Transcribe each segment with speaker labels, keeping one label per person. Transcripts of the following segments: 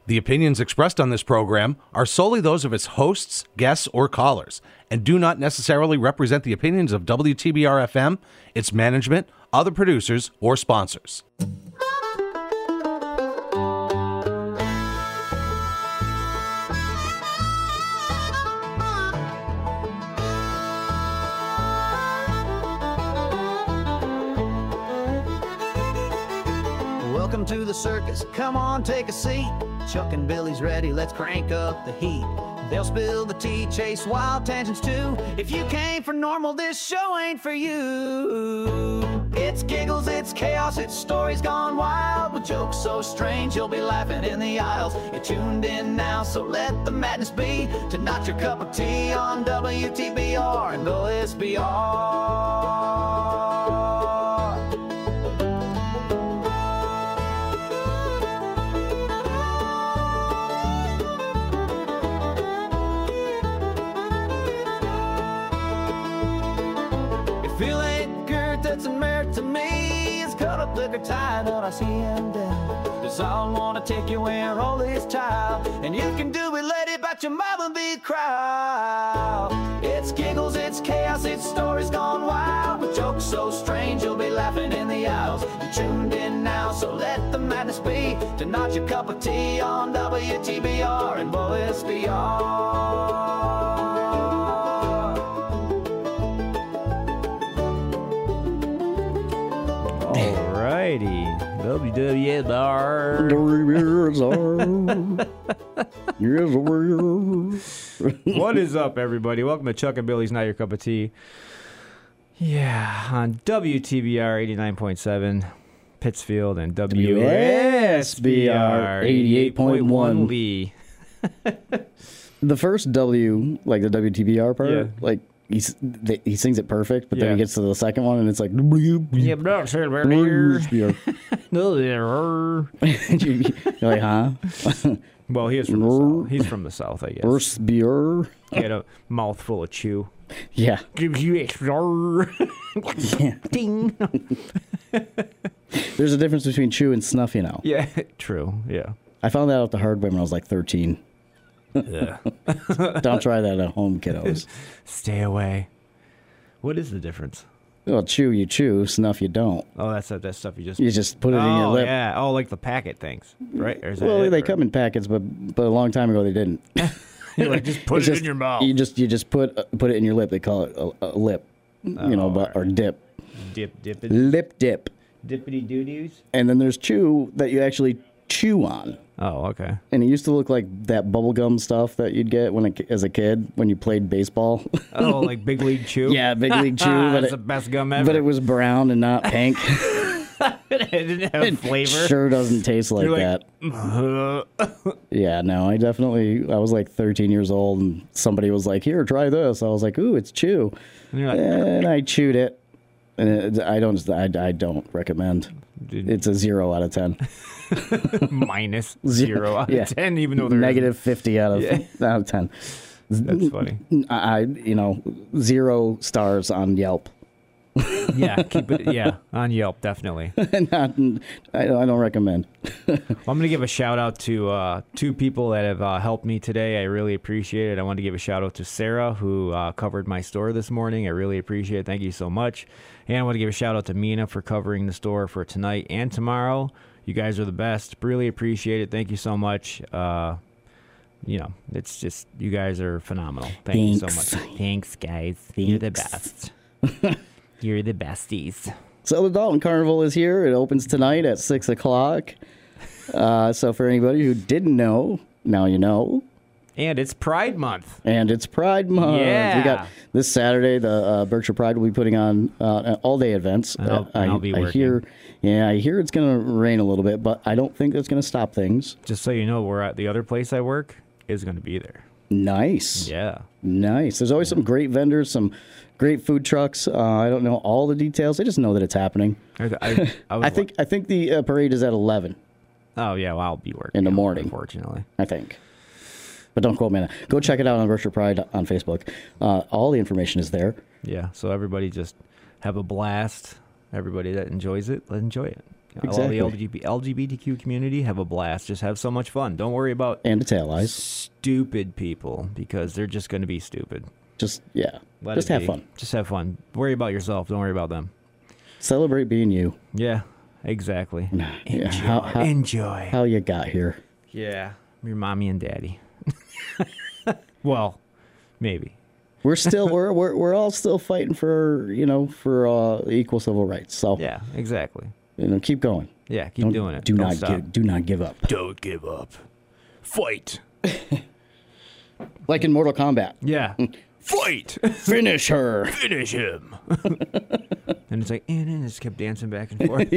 Speaker 1: The opinions expressed on this program are solely those of its hosts, guests, or callers, and do not necessarily represent the opinions of WTBR-FM, its management, other producers, or sponsors.
Speaker 2: Welcome to the circus, come on, take a seat. Chuck and Billy's ready, let's crank up the heat. They'll spill the tea, chase wild tangents too. If you came for normal, this show ain't for you. It's giggles, it's chaos, it's stories gone wild. With jokes so strange, you'll be laughing in the aisles. You're tuned in now, so let the madness be. To not your cup of tea on WTBR and OSBR. Feel ain't good, that's a merit to me. It's cut up liquor tied on, I see him down. Cause I wanna take you where all is child. And you can do it, lady, but your mama be crowd. It's giggles, it's chaos, it's stories gone wild. With jokes so strange, you'll be laughing in the aisles. You're tuned in now, so let the madness be. To not your cup of tea on WTBR and OSBR.
Speaker 3: Alrighty, WWSR. What is up, everybody? Welcome to Chuck and Billy's Not Your Cup of Tea. Yeah, on WTBR 89.7 Pittsfield and WSBR 88.1 Lee.
Speaker 4: The first W, like the WTBR part,
Speaker 3: Yeah.
Speaker 4: like he sings it perfect, but then
Speaker 3: Yeah.
Speaker 4: he gets to the second one and it's like
Speaker 3: Yeah, but
Speaker 4: you're like, huh?
Speaker 3: well, he is from the South. He's from the South, I guess.
Speaker 4: Ursbier.
Speaker 3: He had a mouthful of chew.
Speaker 4: Yeah. Yeah.
Speaker 3: Ding.
Speaker 4: There's a difference between chew and snuff, you know.
Speaker 3: Yeah, true. Yeah.
Speaker 4: I found that out the hard way when I was like 13.
Speaker 3: Yeah.
Speaker 4: Don't try that at home, kiddos.
Speaker 3: Stay away. What is the difference?
Speaker 4: Well, chew you chew, snuff you don't.
Speaker 3: Oh, that's that stuff you just...
Speaker 4: You just put it in your lip.
Speaker 3: Yeah. Oh, like the packet things, right? Or is that
Speaker 4: Well,
Speaker 3: it,
Speaker 4: they
Speaker 3: or-
Speaker 4: come in packets, but a long time ago they didn't.
Speaker 3: You're like, just put
Speaker 4: It's
Speaker 3: it
Speaker 4: just-
Speaker 3: in your mouth.
Speaker 4: You just put it in your lip. They call it a lip, or dip.
Speaker 3: Dip it.
Speaker 4: Lip dip.
Speaker 3: Dippity doo-doos?
Speaker 4: And then there's chew that you actually chew on.
Speaker 3: Oh, okay.
Speaker 4: And it used to look like that bubblegum stuff that you'd get as a kid when you played baseball.
Speaker 3: Oh, like Big League Chew?
Speaker 4: Yeah, Big League Chew.
Speaker 3: That's the best gum ever.
Speaker 4: But it was brown and not pink.
Speaker 3: It didn't have
Speaker 4: It
Speaker 3: flavor.
Speaker 4: sure doesn't taste like
Speaker 3: You're
Speaker 4: that.
Speaker 3: like,
Speaker 4: Yeah, no, I was like 13 years old and somebody was like, here, try this. I was like, ooh, it's chew.
Speaker 3: And you're like,
Speaker 4: And I chewed it. And I don't recommend.
Speaker 3: Dude.
Speaker 4: It's a 0 out of 10.
Speaker 3: minus 0 out of
Speaker 4: Yeah.
Speaker 3: 10, even though there's
Speaker 4: Negative 50 out of
Speaker 3: Yeah.
Speaker 4: 10.
Speaker 3: That's funny.
Speaker 4: 0 stars on Yelp.
Speaker 3: Yeah, keep it. Yeah, on Yelp, definitely.
Speaker 4: I don't recommend.
Speaker 3: Well, I'm going to give a shout out to two people that have helped me today. I really appreciate it. I want to give a shout out to Sarah, who covered my store this morning. I really appreciate it. Thank you so much. And I want to give a shout out to Mina for covering the store for tonight and tomorrow. You guys are the best. Really appreciate it. Thank you so much. It's just, you guys are phenomenal. Thank you so much. Thanks, guys. You're the best. You're the besties.
Speaker 4: So the Dalton Carnival is here. It opens tonight at 6 o'clock. So for anybody who didn't know, now you know.
Speaker 3: And it's Pride Month.
Speaker 4: And it's Pride Month.
Speaker 3: Yeah.
Speaker 4: We got this Saturday, the Berkshire Pride will be putting on all-day events.
Speaker 3: I'll be working.
Speaker 4: I hear it's going to rain a little bit, but I don't think that's going to stop things.
Speaker 3: Just so you know, we're at the other place I work is going to be there.
Speaker 4: Nice.
Speaker 3: Yeah.
Speaker 4: Nice. There's always some great vendors, some great food trucks. I don't know all the details. I just know that it's happening. I think the parade is at 11
Speaker 3: Oh, yeah, well, I'll be working.
Speaker 4: in the morning.
Speaker 3: Unfortunately.
Speaker 4: I think. But don't quote me on that. Go check it out on Berkshire Pride on Facebook. All the information is there.
Speaker 3: Yeah, so everybody just have a blast. Everybody that enjoys it, let enjoy it.
Speaker 4: exactly.
Speaker 3: All the LGBTQ community, have a blast. Just have so much fun. Don't worry about
Speaker 4: And its allies.
Speaker 3: stupid people because they're just going to be stupid.
Speaker 4: Just
Speaker 3: Just
Speaker 4: have fun.
Speaker 3: Just have fun. Worry about yourself. Don't worry about them.
Speaker 4: Celebrate being you.
Speaker 3: Yeah, exactly.
Speaker 4: Yeah.
Speaker 3: Enjoy.
Speaker 4: How you got here.
Speaker 3: Yeah, your mommy and daddy. Well, maybe.
Speaker 4: We're still we're all still fighting for equal civil rights. So
Speaker 3: Yeah, exactly.
Speaker 4: keep going.
Speaker 3: Yeah, keep doing it.
Speaker 4: Do
Speaker 3: Don't
Speaker 4: not
Speaker 3: stop.
Speaker 4: do not give up.
Speaker 3: Don't give up. Fight.
Speaker 4: Like in Mortal Kombat.
Speaker 3: Yeah. Fight.
Speaker 4: Finish her.
Speaker 3: Finish him. And it's like, and then just kept dancing back and forth.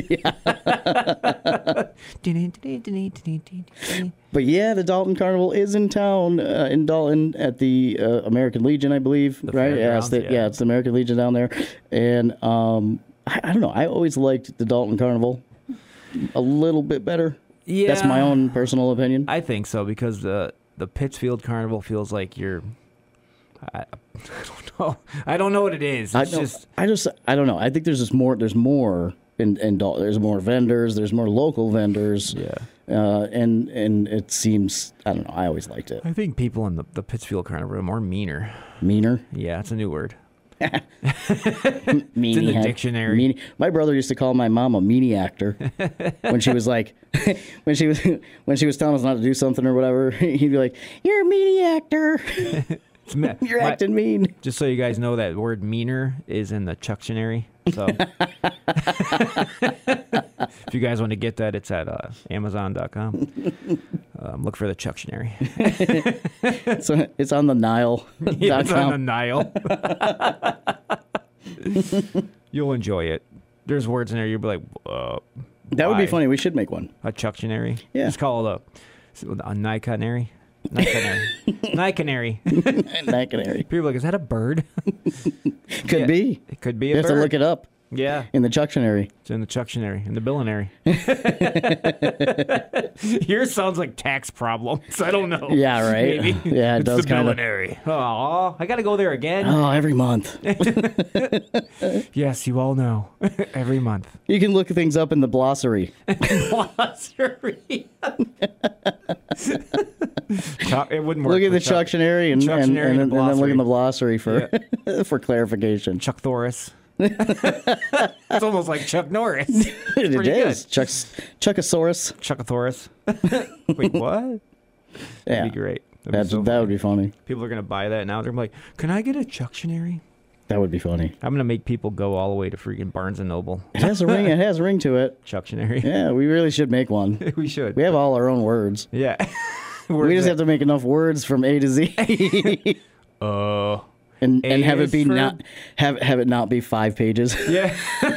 Speaker 4: But yeah, the Dalton Carnival is in town in Dalton at the American Legion, I believe. Right?
Speaker 3: fairgrounds, yeah.
Speaker 4: It's the American Legion down there. And I don't know. I always liked the Dalton Carnival a little bit better.
Speaker 3: Yeah.
Speaker 4: That's my own personal opinion.
Speaker 3: I think so because the Pittsfield Carnival feels like you're. I don't know. I don't know what it is.
Speaker 4: I
Speaker 3: It's just
Speaker 4: don't know. I think there's more in Dalton. There's more vendors. There's more local vendors.
Speaker 3: yeah.
Speaker 4: And it seems, I don't know. I always liked it.
Speaker 3: I think people in the Pittsfield Carnival are more meaner.
Speaker 4: Meaner.
Speaker 3: Yeah, it's a new word.
Speaker 4: Meanie
Speaker 3: It's in the
Speaker 4: head.
Speaker 3: dictionary.
Speaker 4: My brother used to call my mom a meanie actor when she was like, when she was telling us not to do something or whatever. He'd be like, "You're a meanie actor. You're acting mean."
Speaker 3: Just so you guys know, that word meaner is in the Chucktionary. So if you guys want to get that, it's at Amazon.com. Look for the Chucktionary.
Speaker 4: So it's on the Nile.
Speaker 3: Yeah, it's on the Nile. You'll enjoy it. There's words in there you'll be like,
Speaker 4: That would be
Speaker 3: why?
Speaker 4: funny. We should make one.
Speaker 3: A Chucktionary?
Speaker 4: Yeah.
Speaker 3: Just call it a Nicanary. Nicanary.
Speaker 4: Night canary.
Speaker 3: People are like, is that a bird?
Speaker 4: Could be.
Speaker 3: It could be
Speaker 4: You
Speaker 3: a
Speaker 4: have
Speaker 3: bird.
Speaker 4: to look it up
Speaker 3: Yeah.
Speaker 4: in the Chucktionary.
Speaker 3: It's in the Chucktionary, in the billinary. Yours sounds like tax problems. I don't know.
Speaker 4: Yeah, right.
Speaker 3: Maybe.
Speaker 4: Yeah, it
Speaker 3: It's
Speaker 4: does
Speaker 3: the
Speaker 4: kind of.
Speaker 3: billinary. Oh, I got to go there again.
Speaker 4: Oh, every month.
Speaker 3: Yes, you all know. Every month.
Speaker 4: You can look things up in the glossary.
Speaker 3: Glossary. It wouldn't work.
Speaker 4: Look at the
Speaker 3: for Chuck.
Speaker 4: Chucktionary and
Speaker 3: Chucktionary and
Speaker 4: then look in the
Speaker 3: glossary.
Speaker 4: glossary for for clarification.
Speaker 3: Chuck Thoris. It's almost like Chuck Norris.
Speaker 4: It
Speaker 3: pretty
Speaker 4: is. Chuckosaurus.
Speaker 3: Chuckathoris. Wait, what?
Speaker 4: Yeah.
Speaker 3: That'd be great. That'd be so
Speaker 4: That
Speaker 3: funny.
Speaker 4: would be funny.
Speaker 3: People are going to buy that now. They're like, can I get a Chucktionary?
Speaker 4: That would be funny.
Speaker 3: I'm going to make people go all the way to freaking Barnes & Noble.
Speaker 4: It has a ring. It has a ring to it.
Speaker 3: Chucktionary.
Speaker 4: Yeah, we really should make one.
Speaker 3: We should.
Speaker 4: We have all our own words.
Speaker 3: Yeah.
Speaker 4: We just have to make enough words from A to Z. and
Speaker 3: A
Speaker 4: have it
Speaker 3: is
Speaker 4: be
Speaker 3: for-
Speaker 4: not have it not be 5 pages.
Speaker 3: Yeah.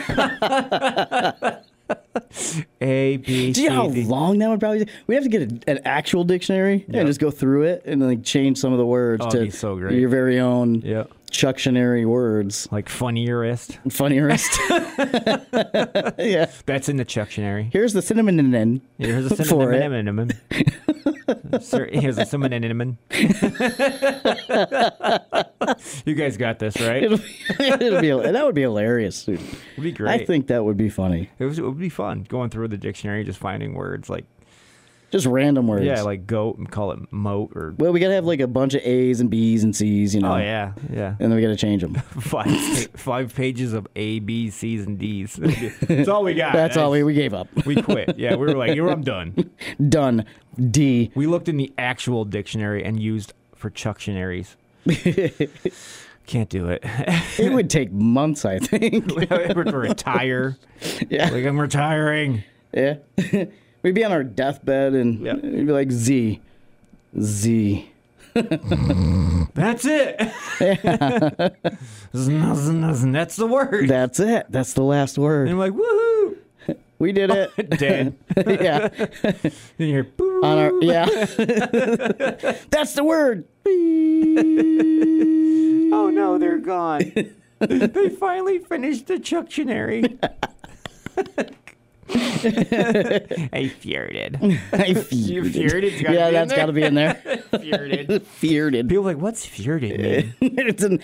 Speaker 3: A, B,
Speaker 4: Do you know how
Speaker 3: C, D.
Speaker 4: long that would probably be? We have to get an actual dictionary
Speaker 3: Yeah.
Speaker 4: and just go through it and like change some of the words
Speaker 3: Oh,
Speaker 4: to
Speaker 3: it'd be so great.
Speaker 4: your very own
Speaker 3: Yeah.
Speaker 4: Chucktionary words.
Speaker 3: Like funniest.
Speaker 4: Funniest. Yeah.
Speaker 3: That's in the Chucktionary.
Speaker 4: Here's the cinnamon.
Speaker 3: Here's a
Speaker 4: For it.
Speaker 3: cinnamon. Here's a cinnamon. You guys got this, right?
Speaker 4: That would be hilarious. Dude.
Speaker 3: It'd be great.
Speaker 4: I think that would be funny.
Speaker 3: it would be fun going through the dictionary, just finding words like
Speaker 4: Just random words.
Speaker 3: like goat and call it moat or
Speaker 4: Well, we gotta have like a bunch of A's and B's and C's, you know.
Speaker 3: oh yeah.
Speaker 4: And then we gotta change them.
Speaker 3: five pages of A, B, C's, and D's. That's all we got.
Speaker 4: That's all we gave up.
Speaker 3: We quit. Yeah, we were like, I'm done.
Speaker 4: Done. D.
Speaker 3: We looked in the actual dictionary and used for Chucktionaries. Can't do it.
Speaker 4: It would take months, I think.
Speaker 3: We're retire.
Speaker 4: Yeah.
Speaker 3: Like I'm retiring.
Speaker 4: Yeah. We'd be on our deathbed and
Speaker 3: Yeah.
Speaker 4: we'd be like Z.
Speaker 3: That's it. That's the word.
Speaker 4: That's it. That's the last
Speaker 3: And
Speaker 4: word.
Speaker 3: I'm like, woohoo.
Speaker 4: We did it.
Speaker 3: Dead.
Speaker 4: Yeah.
Speaker 3: And you hear, boo.
Speaker 4: On our yeah. That's the word.
Speaker 3: Oh no, they're gone. They finally finished the Chucktionary. I feared.
Speaker 4: I
Speaker 3: You
Speaker 4: feared.
Speaker 3: feared it?
Speaker 4: Yeah, that's got to be in there.
Speaker 3: Feared.
Speaker 4: Feared.
Speaker 3: People are like, what's feared mean?
Speaker 4: It's a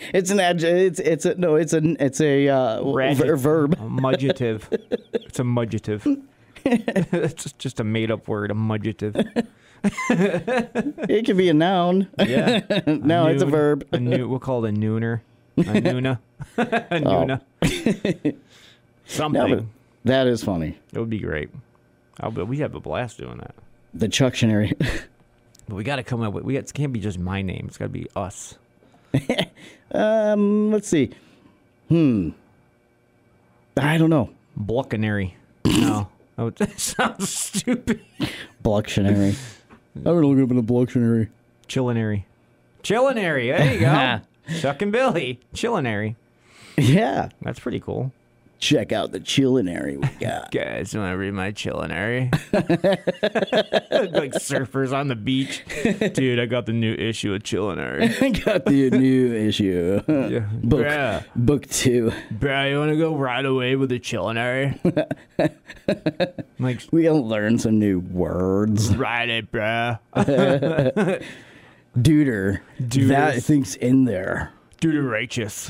Speaker 4: verb.
Speaker 3: A mudgetive. It's a mudgetive. It's just a made-up word, a mudgetive.
Speaker 4: It could be a noun.
Speaker 3: Yeah.
Speaker 4: No, it's a verb.
Speaker 3: We'll call it a nooner. A noona. A noona. Something.
Speaker 4: No, but that is funny.
Speaker 3: It would be great. We have a blast doing that.
Speaker 4: The Chucktionary.
Speaker 3: But we got to come up with. It can't be just my name. It's got to be us.
Speaker 4: Let's see. I don't know.
Speaker 3: Bluckanary. No. That sounds stupid.
Speaker 4: Bluctionary. I'm gonna look up in the Bluctionary.
Speaker 3: Chillinary. Chillinary. There you go. Chuck and Billy. Chillinary.
Speaker 4: Yeah.
Speaker 3: That's pretty cool.
Speaker 4: Check out the Chillinary we got.
Speaker 3: Guys, want to read my Chillinary? Like surfers on the beach. Dude, I got the new issue of Chillinary.
Speaker 4: I got the new issue.
Speaker 3: Yeah.
Speaker 4: Book 2.
Speaker 3: Bro, you want to go right away with the Chillinary? Like,
Speaker 4: We gonna learn some new words.
Speaker 3: write it, bro.
Speaker 4: Duder.
Speaker 3: Duders.
Speaker 4: That thing's in there.
Speaker 3: Dude, righteous.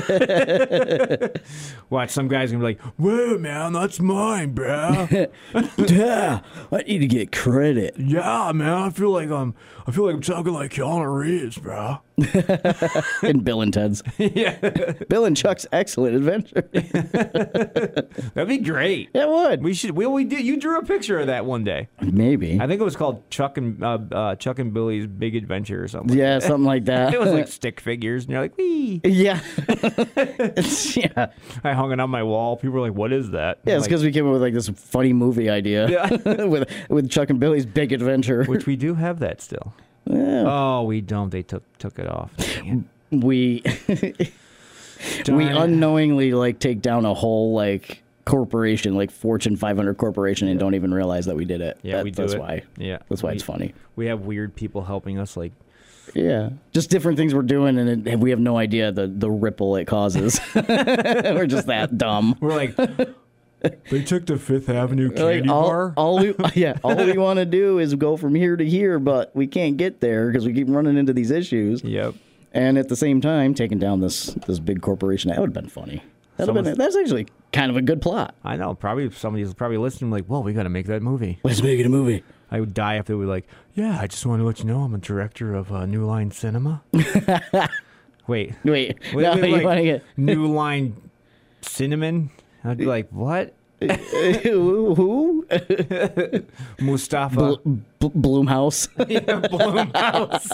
Speaker 3: Watch, some guy's gonna be like, "Whoa, man, that's mine, bro."
Speaker 4: Yeah, I need to get credit.
Speaker 3: Yeah, man, I feel like I'm talking like Keanu Reeves, bro.
Speaker 4: In Bill and Ted's.
Speaker 3: Yeah,
Speaker 4: Bill and Chuck's Excellent Adventure.
Speaker 3: that'd be great.
Speaker 4: It would.
Speaker 3: We should. We did. You drew a picture of that one day.
Speaker 4: Maybe.
Speaker 3: I think it was called Chuck and Billy's Big Adventure or something.
Speaker 4: Yeah, something like that.
Speaker 3: It was like stick figures, and you're like, "Wee."
Speaker 4: Yeah. Yeah.
Speaker 3: I hung it on my wall. People were like, "What is that?"
Speaker 4: Yeah, it's
Speaker 3: Like,
Speaker 4: because we came up with like this funny movie idea.
Speaker 3: Yeah.
Speaker 4: with Chuck and Billy's Big Adventure.
Speaker 3: which we do have that still.
Speaker 4: Yeah.
Speaker 3: Oh, we don't. They took it off. Dang
Speaker 4: We
Speaker 3: it.
Speaker 4: we
Speaker 3: Darn.
Speaker 4: unknowingly like take down a whole like corporation, like Fortune 500 corporation, and don't even realize that we did it.
Speaker 3: Yeah, we do
Speaker 4: That's
Speaker 3: it.
Speaker 4: why.
Speaker 3: Yeah,
Speaker 4: That's why it's funny.
Speaker 3: We have weird people helping us. Like,
Speaker 4: Yeah, just different things we're doing, and we have no idea the ripple it causes. We're just that dumb.
Speaker 3: we're like, they took the Fifth Avenue
Speaker 4: Like,
Speaker 3: candy bar.
Speaker 4: all we want to do is go from here to here, but we can't get there because we keep running into these issues.
Speaker 3: Yep.
Speaker 4: And at the same time, taking down this big corporation, that would have been funny. That's actually kind of a good plot.
Speaker 3: I know. Probably somebody's listening. Like, well, we got to make that movie.
Speaker 4: Let's make it a movie.
Speaker 3: I would die if they were like, yeah, I just want to let you know I'm a director of New Line Cinema. Wait,
Speaker 4: No,
Speaker 3: like,
Speaker 4: you want to get
Speaker 3: New Line Cinnamon? I'd be like, what?
Speaker 4: who?
Speaker 3: Mustafa
Speaker 4: Bloomhouse.
Speaker 3: Blumhouse.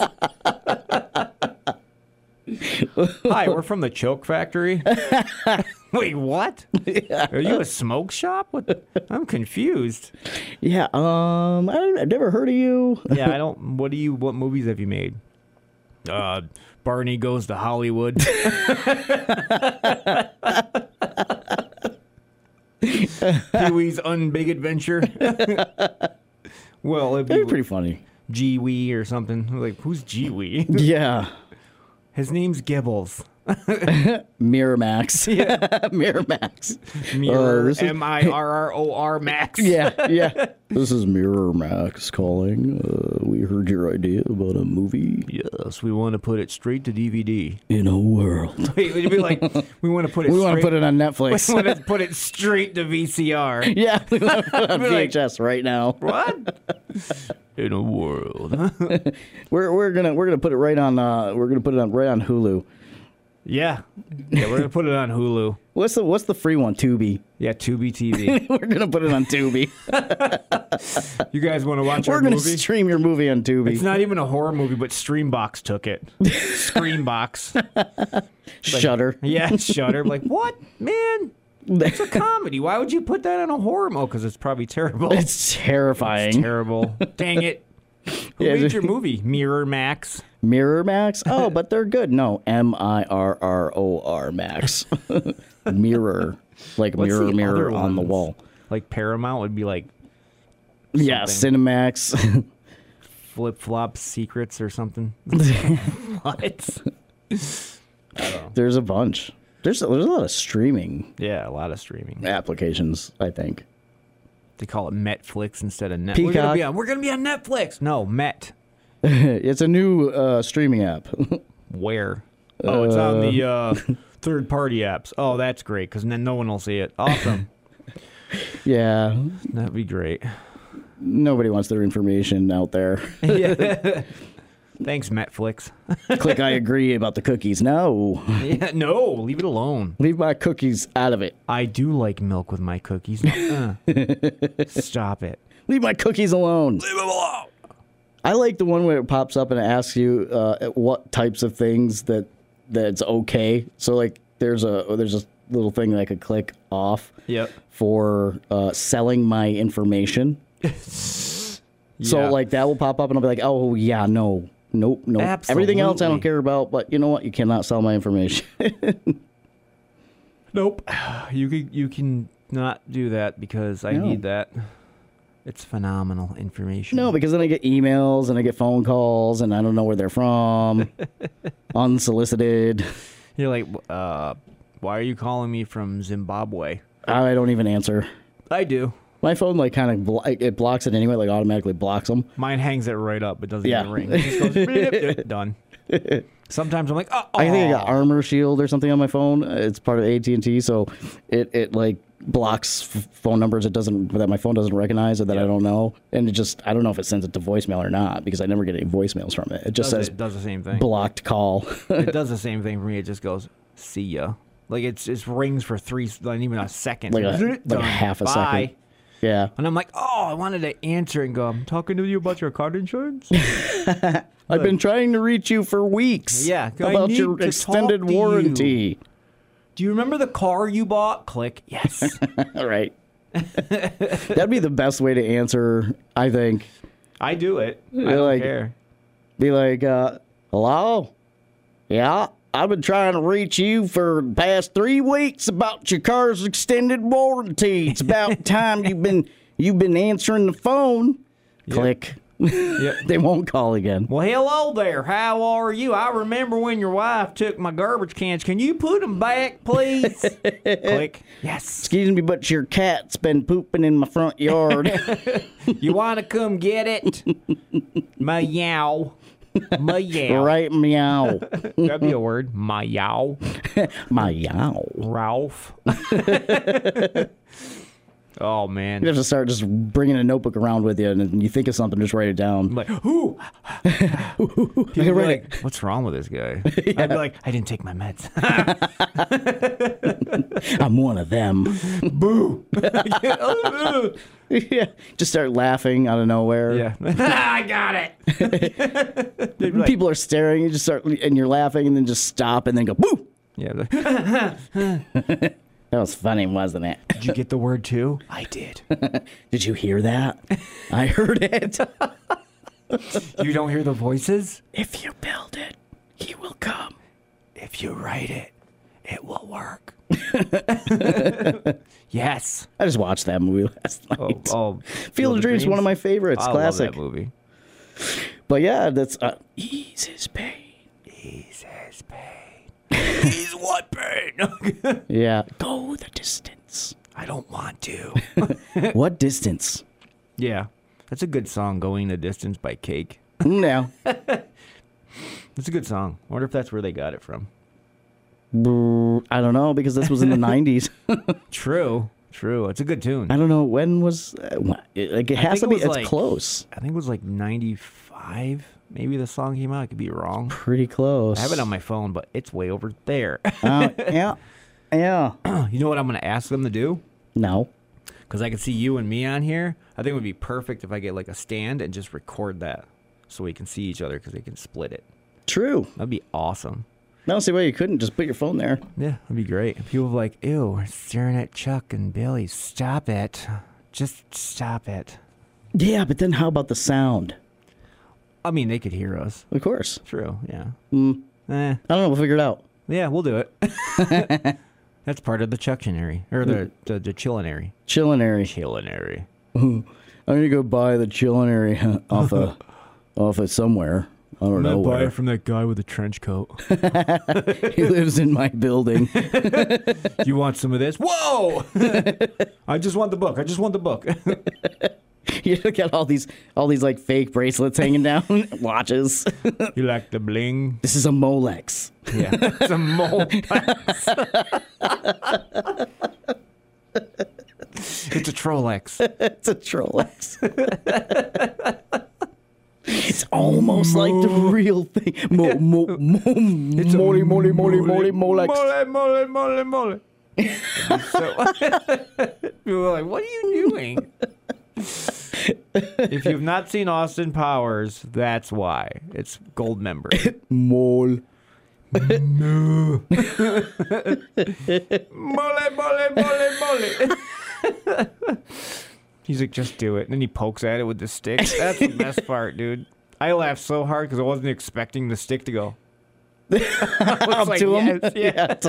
Speaker 3: Hi, we're from the Choke Factory. Wait, what? Are you a smoke shop? What? I'm confused.
Speaker 4: Yeah. I've never heard of you.
Speaker 3: Yeah, I don't. What movies have you made? Barney Goes to Hollywood. Pee-wee's Unbig Adventure. Well, it'd
Speaker 4: They're
Speaker 3: be
Speaker 4: pretty funny.
Speaker 3: Gee-wee or something. Like, who's Gee-wee?
Speaker 4: Yeah.
Speaker 3: His name's Gibbles.
Speaker 4: Miramax. Yeah. Miramax.
Speaker 3: Mirror,
Speaker 4: this is-
Speaker 3: Mirror Max.
Speaker 4: Yeah. This is Miramax calling. We heard your idea about a movie
Speaker 3: Yes, we want to put it straight to DVD.
Speaker 4: in a world.
Speaker 3: Wait, it'd be like, we want to put it
Speaker 4: We want to put it on
Speaker 3: We
Speaker 4: Netflix.
Speaker 3: want to put it straight to VCR.
Speaker 4: Yeah, we want to put it on
Speaker 3: Be like-
Speaker 4: VHS right now.
Speaker 3: What? In a world.
Speaker 4: We're gonna put it right on. We're gonna put it on right on Hulu.
Speaker 3: Yeah, we're gonna put it on Hulu.
Speaker 4: What's the free one? Tubi.
Speaker 3: Yeah, Tubi TV.
Speaker 4: We're gonna put it on Tubi.
Speaker 3: You guys want to watch
Speaker 4: We're
Speaker 3: our
Speaker 4: gonna
Speaker 3: movie?
Speaker 4: stream your movie on Tubi.
Speaker 3: It's not even a horror movie, but Streambox took it. Screambox.
Speaker 4: Shudder.
Speaker 3: Yeah, Shudder. Like, what, man? It's a comedy. Why would you put that on a horror mode? Because it's probably terrible.
Speaker 4: It's terrifying.
Speaker 3: Terrible. Dang it. Who
Speaker 4: Yeah,
Speaker 3: made your movie? Mirror Max.
Speaker 4: Miramax? Oh, but they're good. No, Mirror Max. Mirror. Like
Speaker 3: What's the
Speaker 4: mirror
Speaker 3: other
Speaker 4: on the
Speaker 3: ones?
Speaker 4: wall.
Speaker 3: Like Paramount would be like
Speaker 4: Yeah,
Speaker 3: something.
Speaker 4: Cinemax.
Speaker 3: Flip Flop Secrets or something. What?
Speaker 4: There's a bunch. There's a lot of streaming
Speaker 3: Yeah, a lot of streaming.
Speaker 4: applications, I think.
Speaker 3: They call it Metflix instead of Net.
Speaker 4: Peacock.
Speaker 3: We're gonna be on Netflix. No, Met.
Speaker 4: It's a new streaming app.
Speaker 3: Where? Oh, it's on the third-party apps. Oh, that's great because then no one will see it. Awesome.
Speaker 4: Yeah.
Speaker 3: That'd be great.
Speaker 4: Nobody wants their information out there.
Speaker 3: Yeah. Thanks, Netflix.
Speaker 4: Click I agree about the cookies. No.
Speaker 3: Yeah, no, leave it alone.
Speaker 4: Leave my cookies out of it.
Speaker 3: I do like milk with my cookies. Stop it.
Speaker 4: Leave my cookies alone.
Speaker 3: Leave them alone.
Speaker 4: I like the one where it pops up and it asks you what types of things that's okay. So like there's a little thing that I could click off
Speaker 3: Yep.
Speaker 4: for selling my information. So like that will pop up and I'll be like, oh yeah, no. Nope.
Speaker 3: Absolutely.
Speaker 4: Everything else I don't care about, but you know what? You cannot sell my information.
Speaker 3: Nope. You can not do that because I need that. It's phenomenal information.
Speaker 4: No, because then I get emails and I get phone calls and I don't know where they're from. Unsolicited.
Speaker 3: You're like, why are you calling me from Zimbabwe?
Speaker 4: I don't even answer.
Speaker 3: I do.
Speaker 4: My phone like kind of it blocks it anyway, like automatically blocks them.
Speaker 3: Mine hangs it right up. It doesn't even ring. It just goes, beep, done. Sometimes I'm like, oh.
Speaker 4: I think I got Armor Shield or something on my phone. It's part of AT&T, so it like blocks phone numbers that my phone doesn't recognize or that I don't know, and I don't know if it sends it to voicemail or not because I never get any voicemails from it. It just says
Speaker 3: it does the same thing.
Speaker 4: Blocked call.
Speaker 3: It does the same thing for me. It just goes, see ya. Like it rings for not even a second.
Speaker 4: like a half a second. Yeah.
Speaker 3: And I'm like, oh, I wanted to answer and go, I'm talking to you about your car insurance?
Speaker 4: I've been trying to reach you for weeks.
Speaker 3: Yeah.
Speaker 4: About your extended warranty.
Speaker 3: Do you remember the car you bought? Click. Yes.
Speaker 4: All right. That'd be the best way to answer, I think.
Speaker 3: I do it. I don't care.
Speaker 4: Be like, hello? Yeah, I've been trying to reach you for the past 3 weeks about your car's extended warranty. It's about time you've been answering the phone. Yep. Click. Yep. They won't call again.
Speaker 3: Well, hello there. How are you? I remember when your wife took my garbage cans. Can you put them back, please? Click. Yes.
Speaker 4: Excuse me, but your cat's been pooping in my front yard.
Speaker 3: You want to come get it? Meow. Meow.
Speaker 4: Right, meow.
Speaker 3: That'd be a word. Meow.
Speaker 4: Meow.
Speaker 3: Ralph. Oh, man.
Speaker 4: You have to start just bringing a notebook around with you, and you think of something, just write it down.
Speaker 3: I'm like, who? People be like, what's wrong with this guy? Yeah. I'd be like, I didn't take my meds.
Speaker 4: I'm one of them.
Speaker 3: Boo.
Speaker 4: Yeah. Just start laughing out of nowhere.
Speaker 3: Yeah. I got it. Like,
Speaker 4: people are staring, you just start, and you're laughing, and then just stop, and then go, boo!
Speaker 3: Yeah.
Speaker 4: That was funny, wasn't it?
Speaker 3: Did you get the word too? I did.
Speaker 4: Did you hear that? I heard it.
Speaker 3: You don't hear the voices?
Speaker 4: If you build it, he will come.
Speaker 3: If you write it, it will work. Yes.
Speaker 4: I just watched that movie last night.
Speaker 3: Oh,
Speaker 4: Field of Dreams is one of my favorites.
Speaker 3: I
Speaker 4: Classic.
Speaker 3: love that movie.
Speaker 4: But yeah, that's ease his pain.
Speaker 3: Ease his pain. Ease what pain?
Speaker 4: Yeah. Go the distance.
Speaker 3: I don't want to.
Speaker 4: What distance?
Speaker 3: Yeah. That's a good song, Going the Distance by Cake.
Speaker 4: No.
Speaker 3: It's a good song. I wonder if that's where they got it from.
Speaker 4: I don't know, because this was in the 90s.
Speaker 3: True. It's a good tune.
Speaker 4: I don't know. When was... it has to be... It's close.
Speaker 3: I think it was like 95. Maybe the song came out. I could be wrong.
Speaker 4: Pretty close.
Speaker 3: I have it on my phone, but it's way over there.
Speaker 4: Yeah. Yeah.
Speaker 3: You know what I'm going to ask them to do?
Speaker 4: No.
Speaker 3: Because I can see you and me on here. I think it would be perfect if I get like a stand and just record that so we can see each other because they can split it.
Speaker 4: True.
Speaker 3: That'd be awesome.
Speaker 4: I don't see why you couldn't just put your phone there.
Speaker 3: Yeah, that'd be great. People are like, ew, we're staring at Chuck and Billy. Stop it. Just stop it.
Speaker 4: Yeah, but then how about the sound?
Speaker 3: I mean, they could hear us.
Speaker 4: Of course.
Speaker 3: True, yeah.
Speaker 4: I don't know. We'll figure it out.
Speaker 3: Yeah, we'll do it. That's part of the Chuctionary. Or the Chillinary.
Speaker 4: Chillinary. I'm going to go buy the Chillinary off of somewhere. I don't know where.
Speaker 3: Buy it from that guy with the trench coat.
Speaker 4: He lives in my building.
Speaker 3: You want some of this? Whoa! I just want the book.
Speaker 4: You got all these like fake bracelets hanging down, watches.
Speaker 3: You like the bling?
Speaker 4: This is a Molex.
Speaker 3: Yeah, it's a Molex. It's a Trollex.
Speaker 4: It's a Trollex. It's almost like the real thing. It's Moly.
Speaker 3: Mole. People were like, what are you doing? If you've not seen Austin Powers, that's why. It's gold member.
Speaker 4: Mole.
Speaker 3: No. Mole. He's like, just do it. And then he pokes at it with the stick. That's the best part, dude. I laughed so hard because I wasn't expecting the stick to go. I was like,
Speaker 4: to him?
Speaker 3: yes,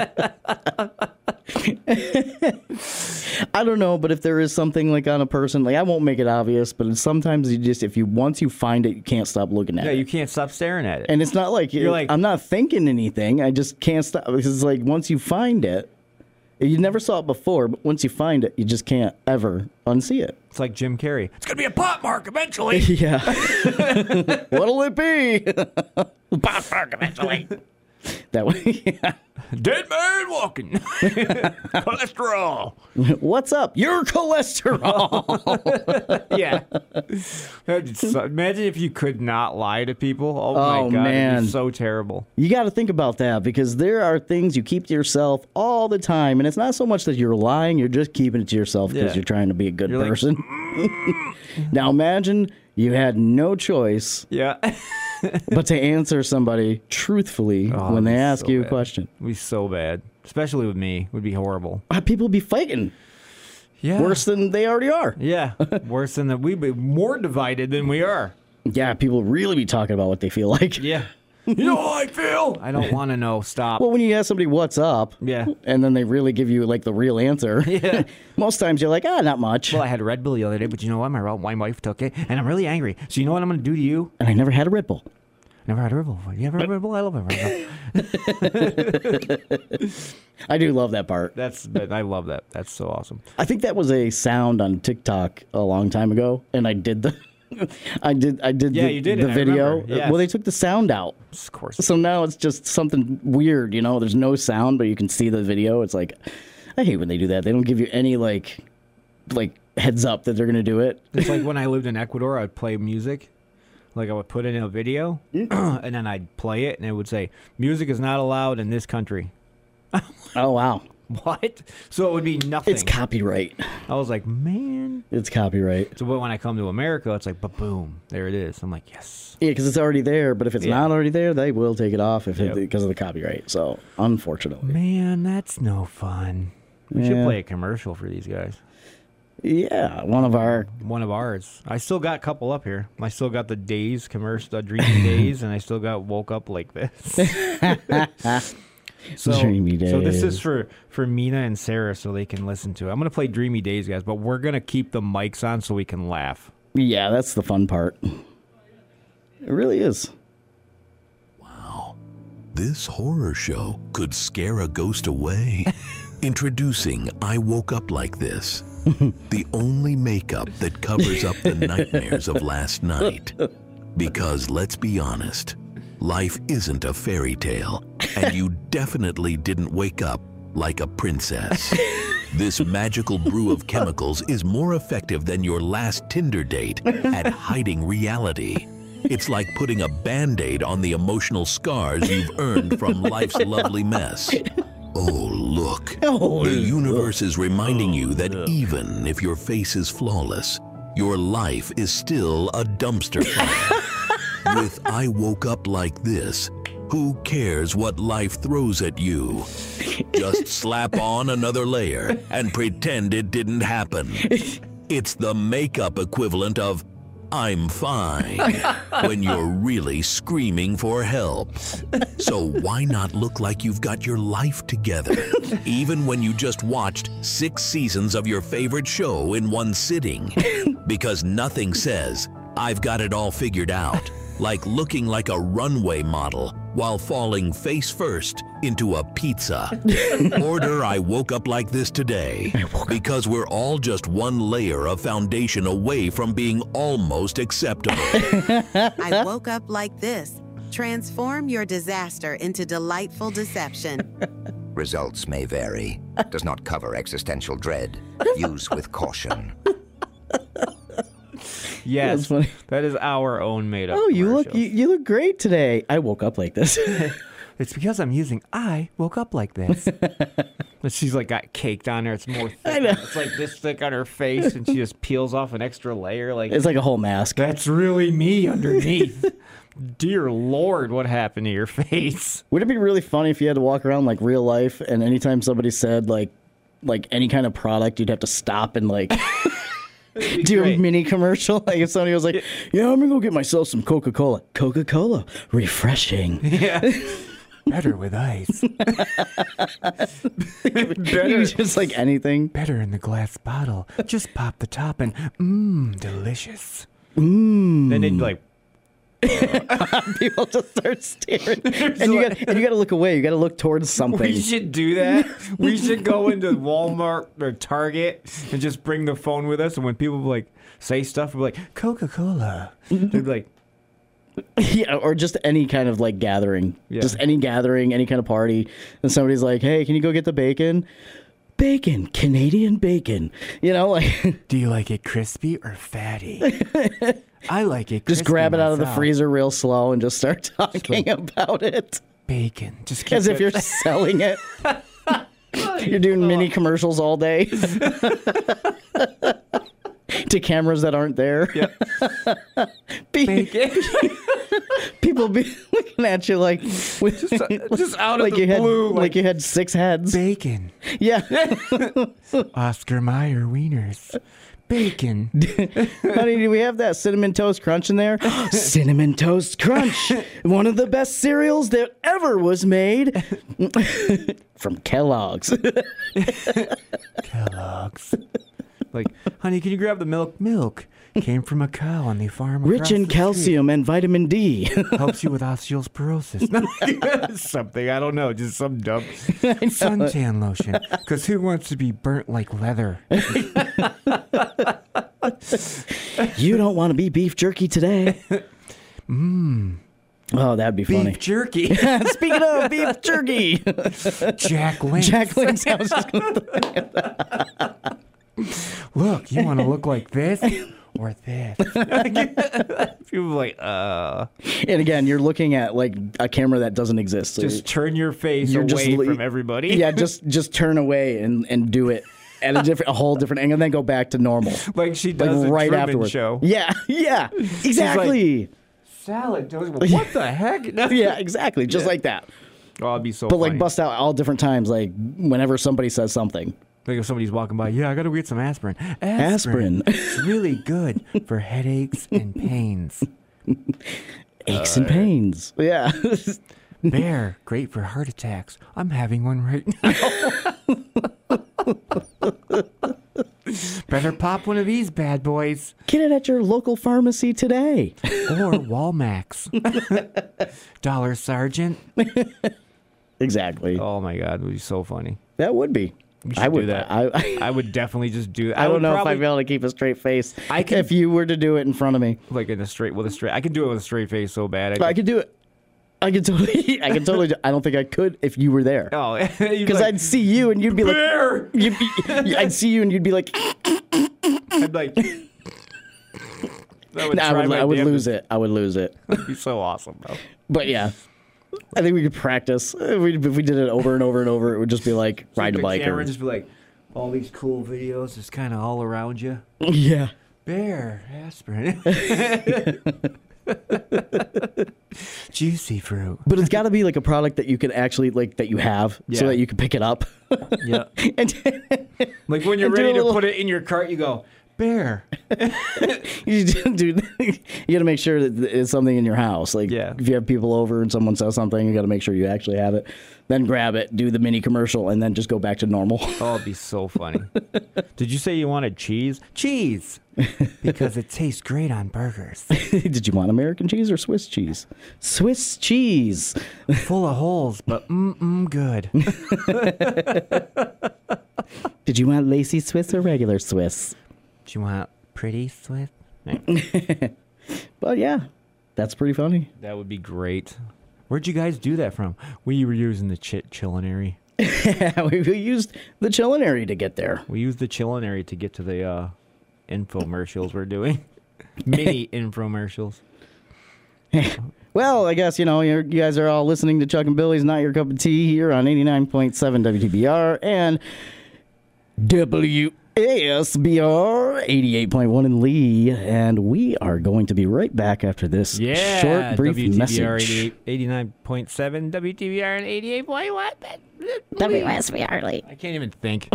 Speaker 4: I don't know, but if there is something like on a person, like I won't make it obvious, but it's sometimes you just once you find it, you can't stop looking at
Speaker 3: Yeah,
Speaker 4: it.
Speaker 3: you can't stop staring at it.
Speaker 4: And it's not like
Speaker 3: You're like-
Speaker 4: I'm not thinking anything. I just can't stop because it's like once you find it, you never saw it before, but once you find it, you just can't ever unsee it.
Speaker 3: It's like Jim Carrey. It's gonna be a pop mark eventually.
Speaker 4: Yeah. What'll it be?
Speaker 3: Pop mark eventually.
Speaker 4: That way. Yeah.
Speaker 3: Dead man walking. Cholesterol.
Speaker 4: What's up? Your cholesterol.
Speaker 3: Yeah. Imagine if you could not lie to people. Oh my
Speaker 4: Oh,
Speaker 3: God.
Speaker 4: man.
Speaker 3: It'd be so terrible.
Speaker 4: You got to think about that because there are things you keep to yourself all the time. And it's not so much that you're lying, you're just keeping it to yourself because
Speaker 3: Yeah.
Speaker 4: you're trying to be a good
Speaker 3: You're like,
Speaker 4: person. Now imagine you had no choice
Speaker 3: Yeah.
Speaker 4: but to answer somebody truthfully
Speaker 3: Oh,
Speaker 4: when they
Speaker 3: it'd be
Speaker 4: ask
Speaker 3: so
Speaker 4: you a
Speaker 3: bad.
Speaker 4: question.
Speaker 3: It'd be so bad. Especially with me. It would be horrible.
Speaker 4: People be fighting
Speaker 3: Yeah.
Speaker 4: worse than they already are.
Speaker 3: Yeah. Worse than that. We'd be more divided than we are.
Speaker 4: Yeah, people really be talking about what they feel like.
Speaker 3: Yeah. You know how I feel? I don't want to know. Stop.
Speaker 4: Well, when you ask somebody what's up,
Speaker 3: Yeah.
Speaker 4: and then they really give you like the real answer,
Speaker 3: Yeah.
Speaker 4: most times you're like, not much.
Speaker 3: Well, I had Red Bull the other day, but you know what? My wife took it, and I'm really angry. So you know what I'm going to do to you?
Speaker 4: And I never had a Red Bull.
Speaker 3: Never had a Red Bull before. You ever had a Red Bull? I love a Red Bull.
Speaker 4: I do love that part.
Speaker 3: I love that. That's so awesome.
Speaker 4: I think that was a sound on TikTok a long time ago, and I did the, I did
Speaker 3: Yeah,
Speaker 4: the,
Speaker 3: you did
Speaker 4: the
Speaker 3: it, I
Speaker 4: video.
Speaker 3: remember, yes.
Speaker 4: Well, they took the sound out,
Speaker 3: Of course.
Speaker 4: so now it's just something weird. You know, there's no sound, but you can see the video. It's like, I hate when they do that. They don't give you any like heads up that they're gonna do it.
Speaker 3: It's like when I lived in Ecuador, I'd play music. Like I would put it in a video, and then I'd play it, and it would say, "Music is not allowed in this country."
Speaker 4: Oh wow,
Speaker 3: What? So it would be nothing.
Speaker 4: it's copyright.
Speaker 3: I was like, man.
Speaker 4: It's copyright.
Speaker 3: So but when I come to America, it's like, boom, there it is. I'm like, yes.
Speaker 4: Yeah, because it's already there. But if it's
Speaker 3: Yeah.
Speaker 4: not already there, they will take it off
Speaker 3: Yep.
Speaker 4: because of the copyright. So unfortunately,
Speaker 3: Man, that's no fun. We should
Speaker 4: Yeah.
Speaker 3: play a commercial for these guys.
Speaker 4: yeah, one of our.
Speaker 3: One of ours. I still got a couple up here. I still got the Days commercial, the Dreamy Days, and I still got Woke Up Like This.
Speaker 4: Dreamy
Speaker 3: So this
Speaker 4: Days.
Speaker 3: is for Mina and Sarah so they can listen to it. I'm going to play Dreamy Days, guys, but we're going to keep the mics on so we can laugh.
Speaker 4: Yeah, that's the fun part. It really is.
Speaker 5: This horror show could scare a ghost away. Introducing I Woke Up Like This, the only makeup that covers up the nightmares of last night. Because let's be honest, life isn't a fairy tale, and you definitely didn't wake up like a princess. This magical brew of chemicals is more effective than your last Tinder date at hiding reality. It's like putting a Band-Aid on the emotional scars you've earned from life's lovely mess. Oh, look. The universe is reminding you that even if your face is flawless, your life is still a dumpster fire. With I Woke Up Like This, who cares what life throws at you? Just slap on another layer and pretend it didn't happen. It's the makeup equivalent of I'm fine when you're really screaming for help. So why not look like you've got your life together, even when you just watched 6 seasons of your favorite show in one sitting? Because nothing says, I've got it all figured out, like looking like a runway model while falling face first into a pizza. Order I Woke Up Like This today, because we're all just one layer of foundation away from being almost acceptable.
Speaker 6: I woke up like this. Transform your disaster into delightful deception.
Speaker 7: Results may vary. Does not cover existential dread. Use with caution.
Speaker 3: Yes,
Speaker 4: That's funny.
Speaker 3: that is our own made up.
Speaker 4: Oh, you look great today. I woke up like this.
Speaker 3: It's because I'm using I woke up like this. But she's like got caked on her. It's more thick.
Speaker 4: I know.
Speaker 3: It's like this thick on her face, and she just peels off an extra layer. Like
Speaker 4: It's like a whole mask.
Speaker 3: that's really me underneath. Dear Lord, what happened to your face?
Speaker 4: Would it be really funny if you had to walk around like real life, and anytime somebody said like any kind of product, you'd have to stop and like do a
Speaker 3: great.
Speaker 4: mini commercial? Like if somebody was like, "Yeah, I'm gonna go get myself some Coca-Cola. Coca-Cola, refreshing."
Speaker 3: Yeah. Better with ice.
Speaker 4: You just like anything.
Speaker 3: Better in the glass bottle. Just pop the top and delicious. Then they'd be like,
Speaker 4: People just start staring, and you got to look away. You got to look towards something.
Speaker 3: we should do that. We should go into Walmart or Target and just bring the phone with us. And when people like say stuff, we're like Coca-Cola. They'd be like,
Speaker 4: Yeah, or just any kind of like gathering.
Speaker 3: Yeah.
Speaker 4: Just any gathering, any kind of party. And somebody's like, "Hey, can you go get the bacon?" Bacon, Canadian bacon. You know, like
Speaker 3: "Do you like it crispy or fatty?" I like it crispy
Speaker 4: just grab it out of the
Speaker 3: myself.
Speaker 4: freezer real slow and just start talking about it
Speaker 3: Bacon. Just keep
Speaker 4: as if
Speaker 3: it-
Speaker 4: you're selling it. You're doing mini commercials all day to cameras that aren't there.
Speaker 3: Bacon.
Speaker 4: People be looking at you like with
Speaker 3: just out of
Speaker 4: like
Speaker 3: the
Speaker 4: you had
Speaker 3: blue,
Speaker 4: like you had 6 heads.
Speaker 3: Bacon.
Speaker 4: Yeah.
Speaker 3: Oscar Mayer wieners. Bacon.
Speaker 4: Honey, do we have that Cinnamon Toast Crunch in there? Cinnamon Toast Crunch, one of the best cereals that ever was made. From Kellogg's.
Speaker 3: Kellogg's. Like, honey, can you grab the milk? Milk came from a cow on the farm.
Speaker 4: Rich in calcium and vitamin D.
Speaker 3: Helps you with osteoporosis. No, something, I don't know, just some dumb suntan lotion. Because who wants to be burnt like leather?
Speaker 4: You don't want to be beef jerky today. Oh, that'd be funny.
Speaker 3: Beef jerky.
Speaker 4: Speaking of beef jerky,
Speaker 3: Jack Link's.
Speaker 4: Jack Link's. I was just gonna
Speaker 3: Look, you want to look like this or this? People are like,
Speaker 4: And again, you're looking at like a camera that doesn't exist. So
Speaker 3: just turn your face
Speaker 4: you're
Speaker 3: away
Speaker 4: just
Speaker 3: from everybody.
Speaker 4: Yeah, just turn away and do it at a whole different angle, and then go back to normal.
Speaker 3: Like she
Speaker 4: Like
Speaker 3: does in
Speaker 4: right
Speaker 3: Truman
Speaker 4: afterwards.
Speaker 3: Show.
Speaker 4: Yeah, exactly.
Speaker 3: Salad. What the heck?
Speaker 4: Yeah, exactly. Just like that.
Speaker 3: Oh, it'd be so
Speaker 4: But
Speaker 3: funny.
Speaker 4: like bust out all different times, like whenever somebody says something.
Speaker 3: Like if somebody's walking by, yeah, I gotta get some aspirin.
Speaker 4: Aspirin.
Speaker 3: It's really good for headaches and pains.
Speaker 4: Aches and pains. Yeah.
Speaker 3: Bear, great for heart attacks. I'm having one right now. Better pop one of these bad boys.
Speaker 4: Get it at your local pharmacy today.
Speaker 3: Or Walmax. Dollar Sergeant.
Speaker 4: Exactly.
Speaker 3: Oh my God, it would be so funny.
Speaker 4: That would be.
Speaker 3: We should
Speaker 4: I would
Speaker 3: do that. I would definitely just do that.
Speaker 4: I don't
Speaker 3: would
Speaker 4: know if
Speaker 3: probably-
Speaker 4: I'd be able to keep a straight face.
Speaker 3: I can-
Speaker 4: if you were to do it in front of me.
Speaker 3: like in a straight with a straight. I could do it with a straight face so bad.
Speaker 4: I could do it. I could totally. I don't think I could if you were there.
Speaker 3: Oh,
Speaker 4: Because I'd see you and you'd be like,
Speaker 3: Bear.
Speaker 4: I'd see you and you'd be like,
Speaker 3: I'd like.
Speaker 4: I would lose it. I would lose it.
Speaker 3: It'd be so awesome, bro.
Speaker 4: But yeah, I think we could practice. If we did it over and over and over, it would just be like riding a bike.
Speaker 3: Camera
Speaker 4: Or,
Speaker 3: just be like all these cool videos, just kind of all around you.
Speaker 4: yeah.
Speaker 3: Bear, aspirin, juicy fruit.
Speaker 4: But it's got to be like a product that you can actually like that you have,
Speaker 3: Yeah.
Speaker 4: so that you can pick it up.
Speaker 3: Yeah.
Speaker 4: And
Speaker 3: Like when you're
Speaker 4: And do
Speaker 3: ready
Speaker 4: a
Speaker 3: to
Speaker 4: little-
Speaker 3: put it in your cart, you go, Bear.
Speaker 4: Dude, you got to make sure that it's something in your house. Like,
Speaker 3: Yeah.
Speaker 4: if you have people over and someone says something, you got to make sure you actually have it. Then grab it, do the mini commercial, and then just go back to normal.
Speaker 3: Oh, it'd be so funny. Did you say you wanted cheese? Cheese! Because it tastes great on burgers.
Speaker 4: Did you want American cheese or Swiss cheese? Swiss cheese.
Speaker 3: Full of holes, but good.
Speaker 4: Did you want lacy Swiss or regular Swiss?
Speaker 3: Do you want pretty Swiss?
Speaker 4: But yeah, that's pretty funny.
Speaker 3: That would be great. Where'd you guys do that from? We were using the Chillinary.
Speaker 4: we used the chillinary to get there.
Speaker 3: We use the chillinary to get to the infomercials we're doing. Mini infomercials.
Speaker 4: Well, I guess, you guys are all listening to Chuck and Billy's Not Your Cup of Tea here on 89.7 WTBR and WASBR 88.1 in Lee. And we are going to be right back after this short, brief
Speaker 3: WTBR
Speaker 4: message.
Speaker 3: 89.7, WTBR and 88.1.
Speaker 6: WSBR Lee.
Speaker 3: I can't even think.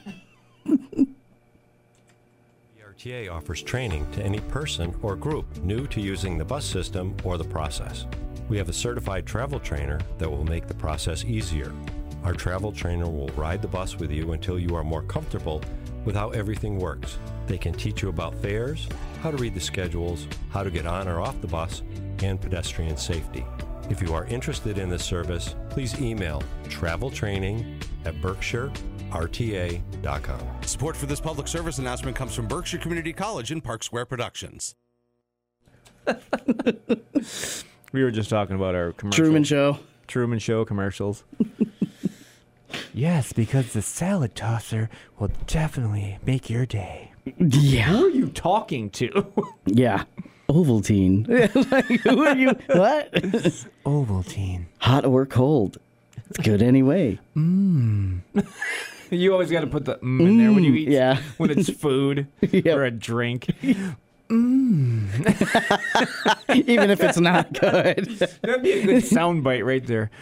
Speaker 8: RTA offers training to any person or group new to using the bus system or the process. We have a certified travel trainer that will make the process easier. Our travel trainer will ride the bus with you until you are more comfortable with how everything works. They can teach you about fares, how to read the schedules, how to get on or off the bus, and pedestrian safety. If you are interested in this service, please email traveltraining@berkshirerta.com.
Speaker 1: Support for this public service announcement comes from Berkshire Community College and Park Square Productions.
Speaker 3: We were just talking about our commercial. Truman Show commercials. Yes, because the salad tosser will definitely make your day.
Speaker 4: Yeah.
Speaker 3: Who are you talking to?
Speaker 4: Yeah. Ovaltine. Who are you? What?
Speaker 3: Ovaltine.
Speaker 4: Hot or cold? It's good anyway.
Speaker 3: You always got to put the in there when you eat.
Speaker 4: Yeah.
Speaker 3: When it's food
Speaker 4: Yep.
Speaker 3: or a drink.
Speaker 4: Even if it's not good.
Speaker 3: That'd be a good sound bite right there.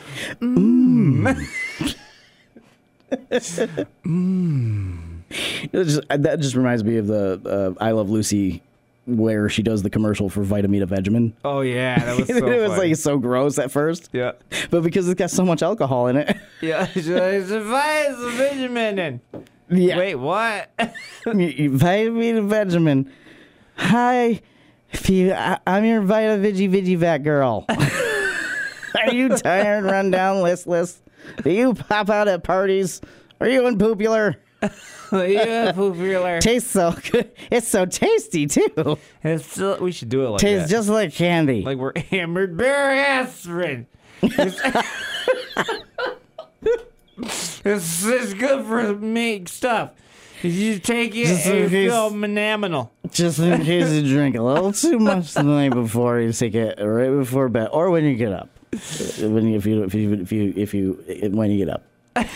Speaker 4: That just reminds me of the I Love Lucy, where she does the commercial for Vitamita Vegemin.
Speaker 3: Oh yeah, that was so
Speaker 4: It was
Speaker 3: funny.
Speaker 4: like so gross at first,
Speaker 3: Yeah.
Speaker 4: but because it's got so much alcohol in it.
Speaker 3: Yeah. It's a vitamin.
Speaker 4: Yeah.
Speaker 3: Wait, what?
Speaker 4: Vitamita Vegemin. Hi, I'm your Vigi Vat girl. Are you tired, run down, listless? Do you pop out at parties? Are you unpopular?
Speaker 3: Yeah, popular.
Speaker 4: Tastes so good. It's so tasty too.
Speaker 3: We should do it like
Speaker 4: Tastes
Speaker 3: that.
Speaker 4: just like candy.
Speaker 3: Like we're hammered bear aspirin. It's good for make stuff. If you take it,
Speaker 4: Just in
Speaker 3: you
Speaker 4: case-
Speaker 3: feel phenomenal.
Speaker 4: Just in case you drink a little too much the night before, you take it right before bed, or when you get up. When you get up.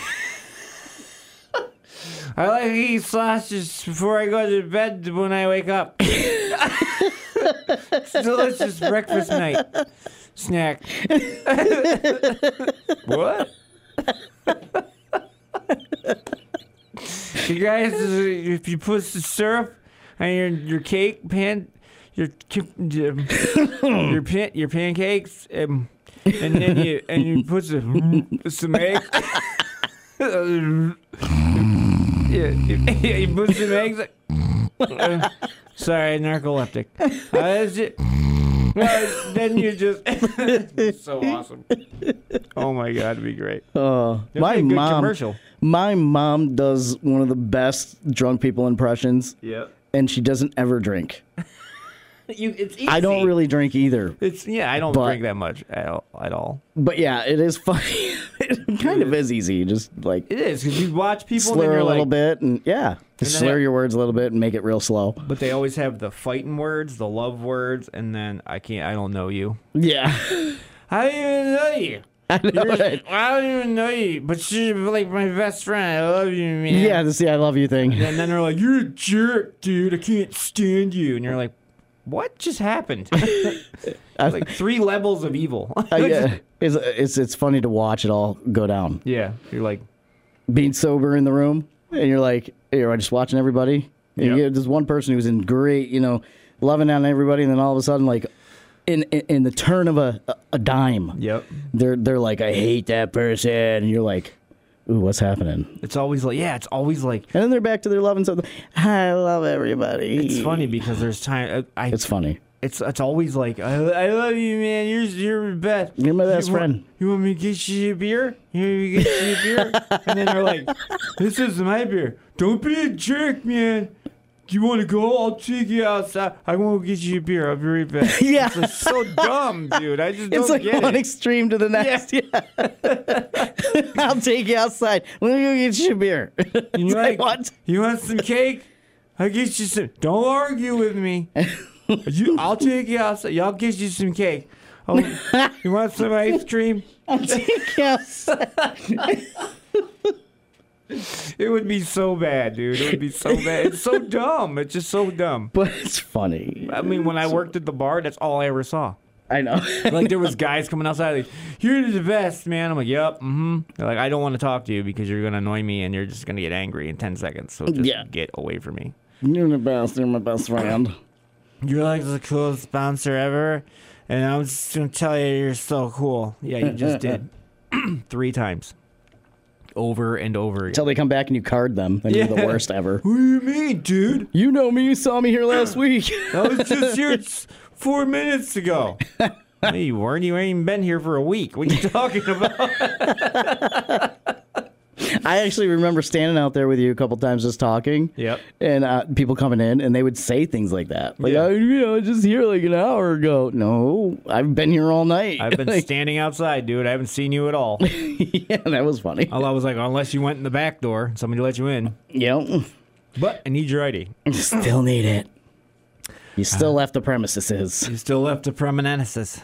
Speaker 3: I like to eat sausage before I go to bed when I wake up. It's delicious breakfast night snack. What? You guys, if you put the syrup on your cake pan, your pancakes, and then you put some eggs. You put some eggs. Sorry, narcoleptic. Then you just it's so awesome. Oh my god, it'd be great. It'd
Speaker 4: My
Speaker 3: be a good
Speaker 4: mom.
Speaker 3: commercial.
Speaker 4: My mom does one of the best drunk people impressions,
Speaker 3: Yep.
Speaker 4: and she doesn't ever drink.
Speaker 3: It's easy.
Speaker 4: I don't really drink either.
Speaker 3: I don't
Speaker 4: but-
Speaker 3: drink that much at all.
Speaker 4: But yeah, it is funny. It kind of is easy. You just like
Speaker 3: It is because you watch people and
Speaker 4: slur
Speaker 3: you're
Speaker 4: a little
Speaker 3: like,
Speaker 4: bit, and yeah,
Speaker 3: then
Speaker 4: slur your words a little bit and make it real slow.
Speaker 3: but they always have the fighting words, the love words, and then I don't know you.
Speaker 4: Yeah,
Speaker 3: I don't even know you.
Speaker 4: I know it.
Speaker 3: I don't even know you, but you're like my best friend. I love you, man.
Speaker 4: Yeah, the "see I love you" thing.
Speaker 3: And then they're like, "You're a jerk, dude. I can't stand you." And you're like, "What just happened?" Like 3 levels of evil.
Speaker 4: Yeah, it's funny to watch it all go down.
Speaker 3: Yeah, you're like,
Speaker 4: Being sober in the room, and you're like, you're just watching everybody. And you
Speaker 3: Yep.
Speaker 4: get this one person who's in great, loving on everybody, and then all of a sudden, like, in the turn of a dime,
Speaker 3: yep.
Speaker 4: they're like, I hate that person, and you're like, ooh, what's happening?
Speaker 3: It's always like,
Speaker 4: And then they're back to their loving something. I love everybody.
Speaker 3: it's funny because there's time.
Speaker 4: It's funny.
Speaker 3: It's always like, I love you, man. You're the best.
Speaker 4: You're my best
Speaker 3: You want-
Speaker 4: friend.
Speaker 3: You want me to get you a beer? You want me to get you a beer? And then they're like, this is my beer. Don't be a jerk, man. do you want to go? I'll take you outside. I won't get you a beer. I'll be right back.
Speaker 4: Yeah.
Speaker 3: It's like so dumb, dude. I just
Speaker 4: It's
Speaker 3: don't
Speaker 4: like
Speaker 3: get
Speaker 4: one
Speaker 3: it.
Speaker 4: extreme to the next. Yeah. I'll take you outside. Let me go get you a beer.
Speaker 3: You
Speaker 4: It's
Speaker 3: like,
Speaker 4: what?
Speaker 3: You want some cake? I'll get you some. Don't argue with me. I'll take you outside. I'll get you some cake. Oh, you want some ice cream?
Speaker 4: I'll take you outside.
Speaker 3: It would be so bad, dude. It would be so bad. It's so dumb. It's just so dumb.
Speaker 4: But it's funny.
Speaker 3: I mean, when I worked at the bar, that's all I ever saw.
Speaker 4: I know.
Speaker 3: Like, there was guys coming outside like, you're the best, man. I'm like, yep, mm-hmm. They're like, I don't want to talk to you because you're going to annoy me and you're just going to get angry in 10 seconds. So just get away from me.
Speaker 4: You're the best. You're my best friend.
Speaker 3: You're like the coolest bouncer ever. And I'm just going to tell you, you're so cool. Yeah, you just did. 3 times. Over and over again.
Speaker 4: Until they come back and you card them. And you're the worst ever.
Speaker 3: What do you mean, dude?
Speaker 4: You know me. You saw me here last week.
Speaker 3: I was just here 4 minutes ago. No, you weren't. You ain't even been here for a week. What are you talking about?
Speaker 4: I actually remember standing out there with you a couple times just talking.
Speaker 3: Yep.
Speaker 4: And people coming in, and they would say things like that. Like,
Speaker 3: Yeah.
Speaker 4: I was just here like an hour ago. No, I've been here all night.
Speaker 3: I've been standing outside, dude. I haven't seen you at all.
Speaker 4: Yeah, that was funny.
Speaker 3: I was like, unless you went in the back door, somebody let you in.
Speaker 4: Yep.
Speaker 3: But I need your ID.
Speaker 4: Still need it. You still left the premises.
Speaker 3: You still left the premises.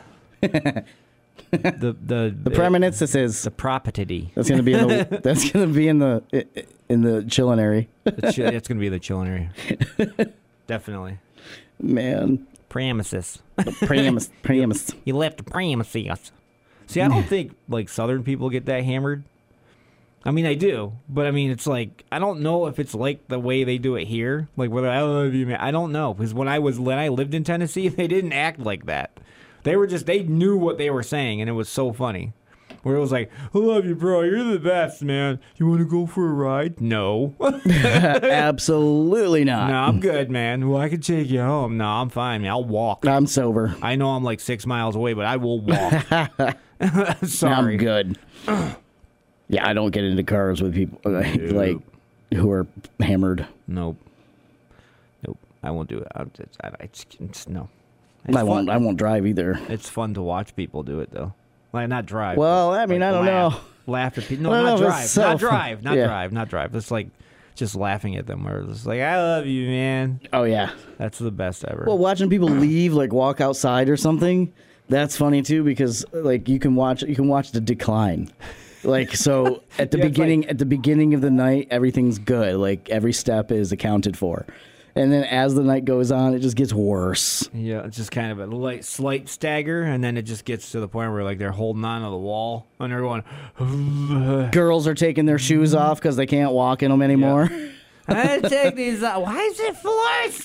Speaker 3: the
Speaker 4: premises.
Speaker 3: The property.
Speaker 4: That's gonna be in the. That's gonna be in the chillinary.
Speaker 3: It's gonna be the chilling area. Definitely.
Speaker 4: Man.
Speaker 3: Premises.
Speaker 4: Premise.
Speaker 3: You left the premises. See, I don't think like Southern people get that hammered. I mean, I do, but I mean, it's like I don't know if it's like the way they do it here. Like, whether I love you, man. I don't know, because when I lived in Tennessee, they didn't act like that. They knew what they were saying, and it was so funny. Where it was like, I love you, bro. You're the best, man. You want to go for a ride? No.
Speaker 4: Absolutely not.
Speaker 3: No, I'm good, man. Well, I could take you home. No, I'm fine, man. I'll walk.
Speaker 4: I'm sober.
Speaker 3: I know I'm like 6 miles away, but I will walk. Sorry.
Speaker 4: I'm good. Yeah, I don't get into cars with people like who are hammered.
Speaker 3: Nope. I won't do it. No.
Speaker 4: I won't drive either.
Speaker 3: It's fun to watch people do it, though. Like, not drive.
Speaker 4: Well, I mean, I don't know.
Speaker 3: Laugh at people. No,
Speaker 4: Well,
Speaker 3: not
Speaker 4: it's
Speaker 3: drive.
Speaker 4: so
Speaker 3: Not
Speaker 4: fun.
Speaker 3: drive. Not
Speaker 4: Yeah.
Speaker 3: drive. Not drive. It's like just laughing at them. Or it's like, I love you, man.
Speaker 4: Oh yeah.
Speaker 3: That's the best ever.
Speaker 4: Well, watching people leave, like walk outside or something, that's funny too because like you can watch the decline. Like so at the
Speaker 3: Yeah, it's
Speaker 4: beginning at the beginning of the night, everything's good. Like every step is accounted for. And then as the night goes on, it just gets worse.
Speaker 3: Yeah, it's just kind of a slight stagger, and then it just gets to the point where like they're holding on to the wall, and they're going.
Speaker 4: Girls are taking their shoes off because they can't walk in them anymore.
Speaker 3: I had to take these off. Why is it floors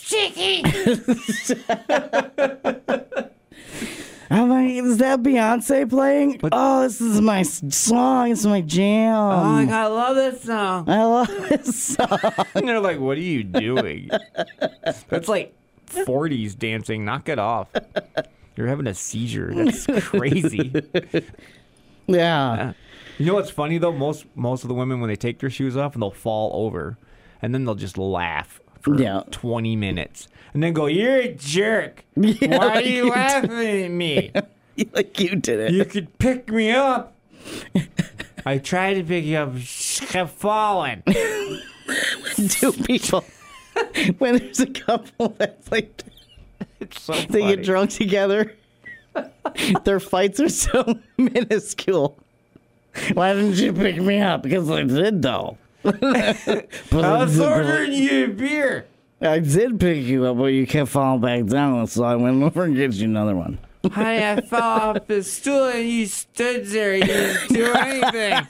Speaker 3: sticky?
Speaker 4: I'm like, is that Beyonce playing? Oh, this is my song. It's my jam.
Speaker 3: Oh my God, I love this song.
Speaker 4: I love this song.
Speaker 3: And they're like, what are you doing? That's like 40s dancing. Knock it off. You're having a seizure. That's crazy.
Speaker 4: Yeah.
Speaker 3: You know what's funny, though? Most of the women, when they take their shoes off, and they'll fall over, and then they'll just laugh for 20 minutes. And then go, you're a jerk.
Speaker 4: Yeah,
Speaker 3: Why are
Speaker 4: like
Speaker 3: you laughing at me?
Speaker 4: Like you did it.
Speaker 3: You could pick me up. I tried to pick you up. You kept falling.
Speaker 4: Two people. When there's a couple that's like
Speaker 3: It's so
Speaker 4: they
Speaker 3: funny.
Speaker 4: get drunk together, their fights are so minuscule. Why didn't you pick me up? Because I did though.
Speaker 3: I was ordering you a beer.
Speaker 4: I did pick you up, but you kept falling back down, so I went over and get you another one.
Speaker 3: Honey, I fell off the stool and you stood there. You didn't do anything.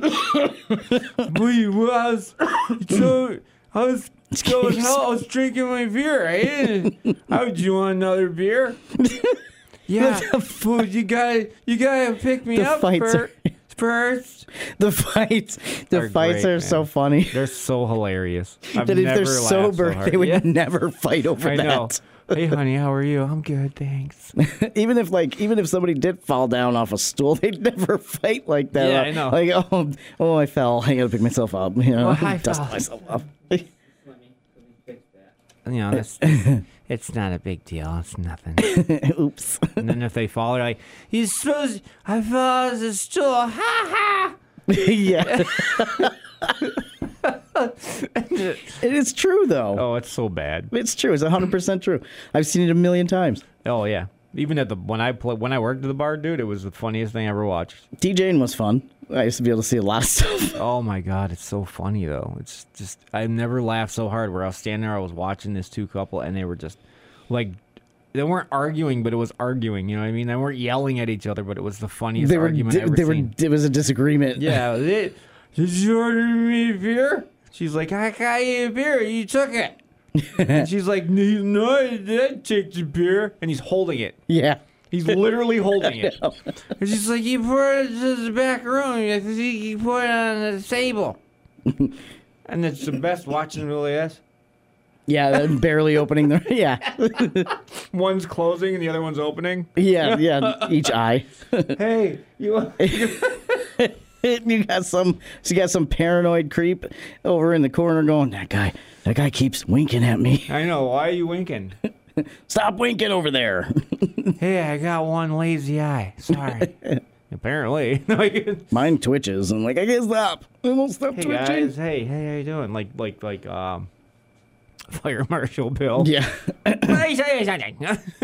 Speaker 3: I was drinking my beer. How do you want another beer? Yeah, food. You gotta pick me
Speaker 4: The
Speaker 3: up
Speaker 4: fights
Speaker 3: first.
Speaker 4: The fights
Speaker 3: They're
Speaker 4: are
Speaker 3: great,
Speaker 4: so
Speaker 3: man.
Speaker 4: funny.
Speaker 3: They're so hilarious. I've
Speaker 4: That if
Speaker 3: never
Speaker 4: they're
Speaker 3: laughed
Speaker 4: sober,
Speaker 3: so hard.
Speaker 4: they would
Speaker 3: Yeah.
Speaker 4: never fight over
Speaker 3: I
Speaker 4: that.
Speaker 3: know. Hey, honey, how are you? I'm good, thanks.
Speaker 4: even if somebody did fall down off a stool, they'd never fight like that.
Speaker 3: Yeah, I know.
Speaker 4: Like, oh, I fell. I gotta pick myself up. You know,
Speaker 3: Well, I
Speaker 4: dust
Speaker 3: fell.
Speaker 4: myself up.
Speaker 3: it's not a big deal. It's nothing.
Speaker 4: Oops.
Speaker 3: And then if they fall, they're like, I fell as a stool. Ha ha.
Speaker 4: Yeah. It is true, though.
Speaker 3: Oh, it's so bad.
Speaker 4: It's true. It's 100% true. I've seen it a million times.
Speaker 3: Oh yeah. Even at when I worked at the bar, dude, it was the funniest thing I ever watched.
Speaker 4: DJing was fun. I used to be able to see a lot of stuff.
Speaker 3: Oh my god, it's so funny though. It's just I've never laughed so hard. Where I was standing there, I was watching this two couple, and they were just like, they weren't arguing, but it was arguing. You know what I mean? They weren't yelling at each other, but it was the funniest argument I've ever seen.
Speaker 4: It was a disagreement.
Speaker 3: Yeah. Did you order me a beer? She's like, I got you a beer. You took it. And she's like, no, I didn't take the beer. And he's holding it.
Speaker 4: Yeah.
Speaker 3: He's literally holding it. And she's like, you put it to the back room. You put it on the table. And it's the best watching really is.
Speaker 4: Yeah, barely opening the... Yeah.
Speaker 3: One's closing and the other one's opening.
Speaker 4: Yeah, each eye.
Speaker 3: Hey, you
Speaker 4: got some paranoid creep over in the corner going, that guy keeps winking at me.
Speaker 3: I know. Why are you winking?
Speaker 4: Stop winking over there.
Speaker 3: Hey, I got one lazy eye. Sorry. Apparently.
Speaker 4: Mine twitches. I'm like, I can't stop. I won't stop twitching.
Speaker 3: Guys, hey, how you doing? Like Fire Marshal Bill.
Speaker 4: Yeah.
Speaker 3: Let me say something.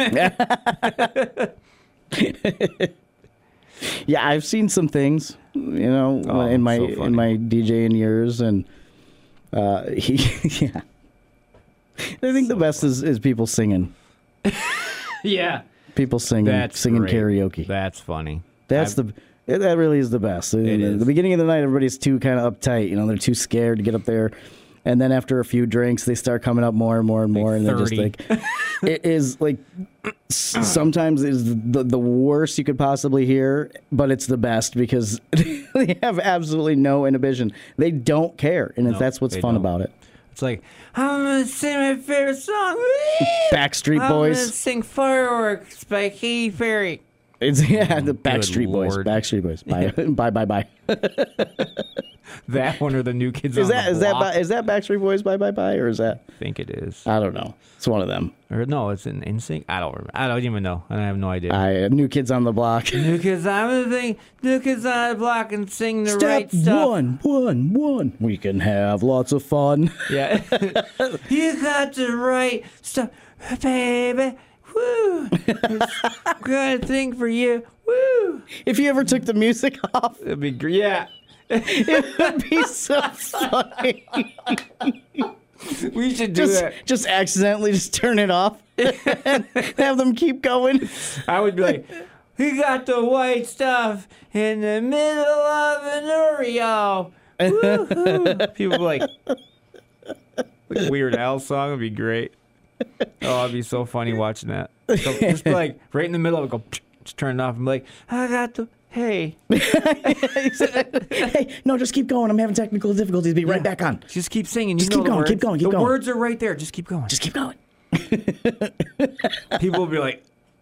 Speaker 4: Yeah, I've seen some things, in my DJing years, and yeah. I think the best is people singing.
Speaker 3: Yeah.
Speaker 4: People singing
Speaker 3: Great.
Speaker 4: karaoke.
Speaker 3: That's funny.
Speaker 4: That really is the best.
Speaker 3: It is.
Speaker 4: The beginning of the night, everybody's too kind of uptight. They're too scared to get up there. And then after a few drinks, they start coming up more and more and more. And they're just like, it is like, sometimes it's the worst you could possibly hear, but it's the best because they have absolutely no inhibition. They don't care. And that's what's fun about it.
Speaker 3: It's like, I'm going to sing my favorite song.
Speaker 4: Backstreet Boys.
Speaker 3: I'm going to sing Fireworks by Katy Perry.
Speaker 4: It's the Backstreet Boys. Backstreet Boys. Bye.
Speaker 3: That one or the New Kids
Speaker 4: is
Speaker 3: on the Block?
Speaker 4: Is that Backstreet Boys Bye, or is that?
Speaker 3: I think it is.
Speaker 4: I don't know. It's one of them.
Speaker 3: Or no, it's an NSYNC. I don't remember. I don't even know. I have no idea.
Speaker 4: New Kids on the Block.
Speaker 3: New Kids on the Block and sing the right stuff.
Speaker 4: Step one. We can have lots of fun.
Speaker 3: Yeah. You got the right stuff, baby. Woo! Good thing for you. Woo!
Speaker 4: If you ever took the music off,
Speaker 3: it'd be great. Yeah.
Speaker 4: It would be so funny.
Speaker 3: We should do that.
Speaker 4: Just accidentally just turn it off and have them keep going.
Speaker 3: I would be like, he got the white stuff in the middle of an Oreo. Woo-hoo. People be like Weird Al song would be great. Oh, it'd be so funny watching that. So just be like right in the middle of it, go, just turn it off and be like, I got the... Hey.
Speaker 4: Hey, no, just keep going. I'm having technical difficulties. Be right back on.
Speaker 3: Just keep singing.
Speaker 4: Just keep going. Keep going.
Speaker 3: The words are right there. Just keep going.
Speaker 4: Just keep going.
Speaker 3: People will be like,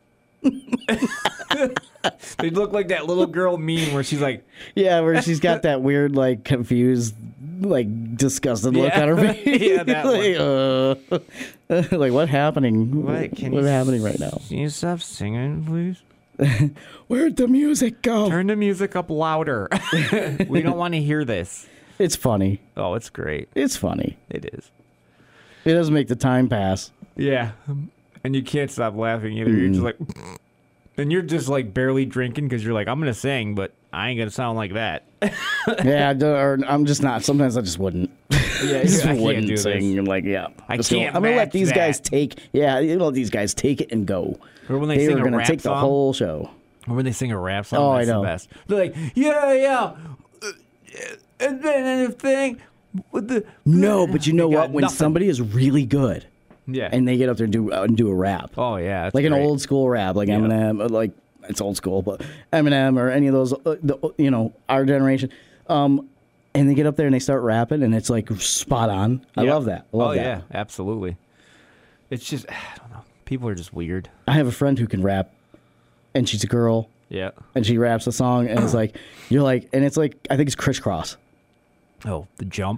Speaker 3: they look like that little girl meme where she's like,
Speaker 4: yeah, where she's got that weird, like, confused, like, disgusted look on her face.
Speaker 3: Yeah, that
Speaker 4: like, one. Like, what's happening? What's happening right now?
Speaker 3: Can you stop singing, please?
Speaker 4: Where'd the music go?
Speaker 3: Turn the music up louder. We don't want to hear this.
Speaker 4: It's funny.
Speaker 3: Oh, it's great.
Speaker 4: It's funny.
Speaker 3: It is.
Speaker 4: It does make the time pass.
Speaker 3: Yeah. And you can't stop laughing either. You're just like... And you're just like barely drinking because you're like, I'm going to sing, but I ain't going to sound like that.
Speaker 4: Yeah, or I'm just not. Sometimes I just wouldn't.
Speaker 3: Yeah,
Speaker 4: I just wouldn't sing. I'm like, yeah.
Speaker 3: I can't.
Speaker 4: I'm going to let these guys take... Yeah, let these guys take it and go.
Speaker 3: Or when they sing
Speaker 4: are going to take
Speaker 3: song,
Speaker 4: the whole show.
Speaker 3: Or when they sing a rap song, that's
Speaker 4: I know.
Speaker 3: the best. They're like, yeah. And then the thing with the...
Speaker 4: No, but you know what? When
Speaker 3: nothing.
Speaker 4: somebody is really good...
Speaker 3: Yeah.
Speaker 4: And they get up there and do a rap.
Speaker 3: Oh, yeah.
Speaker 4: Like
Speaker 3: great.
Speaker 4: an old school rap, like Eminem, like it's old school, but Eminem or any of those, our generation. And they get up there and they start rapping and it's like spot on. I love that. I love that.
Speaker 3: Yeah, absolutely. It's just, I don't know. People are just weird.
Speaker 4: I have a friend who can rap and she's a girl.
Speaker 3: Yeah.
Speaker 4: And she raps a song and it's like, you're like, and it's like, I think it's Crisscross.
Speaker 3: Oh, the jump?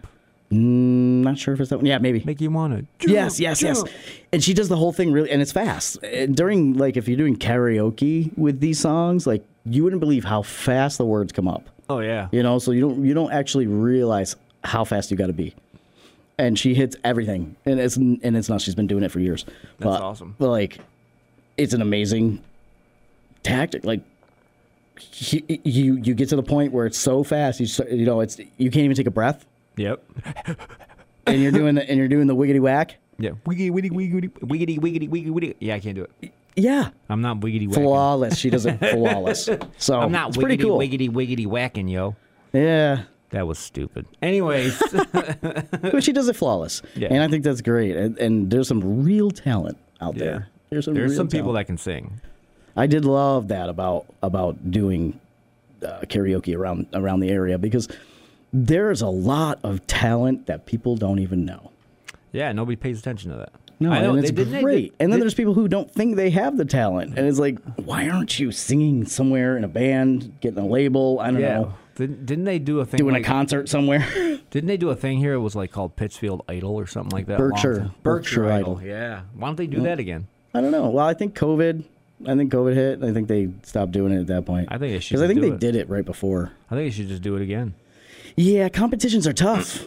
Speaker 4: Not sure if it's that one. Yeah, maybe.
Speaker 3: Make you wanna.
Speaker 4: Yes. And she does the whole thing really, and it's fast. During, like, if you're doing karaoke with these songs, like, you wouldn't believe how fast the words come up.
Speaker 3: Oh yeah.
Speaker 4: You know, so you don't actually realize how fast you got to be. And she hits everything, and it's not. She's been doing it for years.
Speaker 3: That's awesome.
Speaker 4: But like, it's an amazing tactic. Like, you get to the point where it's so fast, you can't even take a breath.
Speaker 3: Yep.
Speaker 4: And you're doing the wiggity whack.
Speaker 3: Yeah. Wiggity. Yeah, I can't do it.
Speaker 4: Yeah.
Speaker 3: I'm not wiggity whacking.
Speaker 4: Flawless. She does it flawless. So
Speaker 3: I'm not
Speaker 4: it's pretty cool.
Speaker 3: wiggity whacking, yo.
Speaker 4: Yeah.
Speaker 3: That was stupid. Anyways.
Speaker 4: But she does it flawless.
Speaker 3: Yeah.
Speaker 4: And I think that's great. And there's some real talent out there. There's some
Speaker 3: people that can sing.
Speaker 4: I did love that about doing karaoke around the area, because there's a lot of talent that people don't even know.
Speaker 3: Yeah, nobody pays attention to that.
Speaker 4: No, and it's great. And then there's people who don't think they have the talent. And it's like, why aren't you singing somewhere in a band, getting a label? I don't know.
Speaker 3: Didn't they do a thing?
Speaker 4: Doing a concert somewhere?
Speaker 3: Didn't they do a thing here? It was like called Pittsfield Idol or something like that.
Speaker 4: Berkshire Idol.
Speaker 3: Yeah. Why don't they do that again?
Speaker 4: I don't know. Well, I think COVID hit. I think they stopped doing it at that point.
Speaker 3: I think they should.
Speaker 4: Because I think they did it right before.
Speaker 3: I think they should just do it again.
Speaker 4: Yeah, competitions are tough.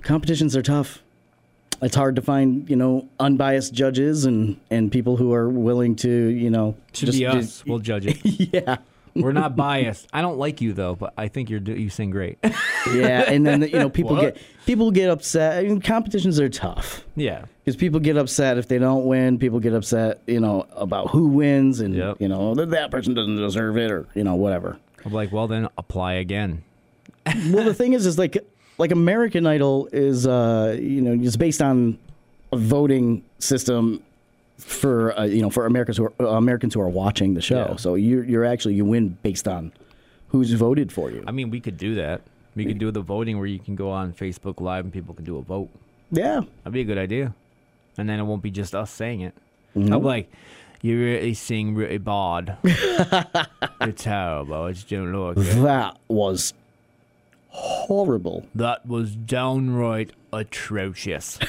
Speaker 4: It's hard to find, unbiased judges and people who are willing to,
Speaker 3: Should be us. We'll judge it.
Speaker 4: Yeah.
Speaker 3: We're not biased. I don't like you though, but I think you sing great.
Speaker 4: Yeah, and then people get upset. I mean, competitions are tough.
Speaker 3: Yeah,
Speaker 4: because people get upset if they don't win. People get upset, about who wins, and that person doesn't deserve it, or whatever.
Speaker 3: I'm like, well, then apply again.
Speaker 4: Well, the thing is like American Idol is it's based on a voting system for Americans who are watching the show. Yeah. So you win based on who's voted for you.
Speaker 3: I mean, we could do that. We could do the voting where you can go on Facebook Live and people can do a vote.
Speaker 4: Yeah,
Speaker 3: that'd be a good idea. And then it won't be just us saying it.
Speaker 4: Mm-hmm.
Speaker 3: I'm like, you really sing really bad. It's terrible. It's don't look good.
Speaker 4: That was horrible.
Speaker 3: That was downright atrocious.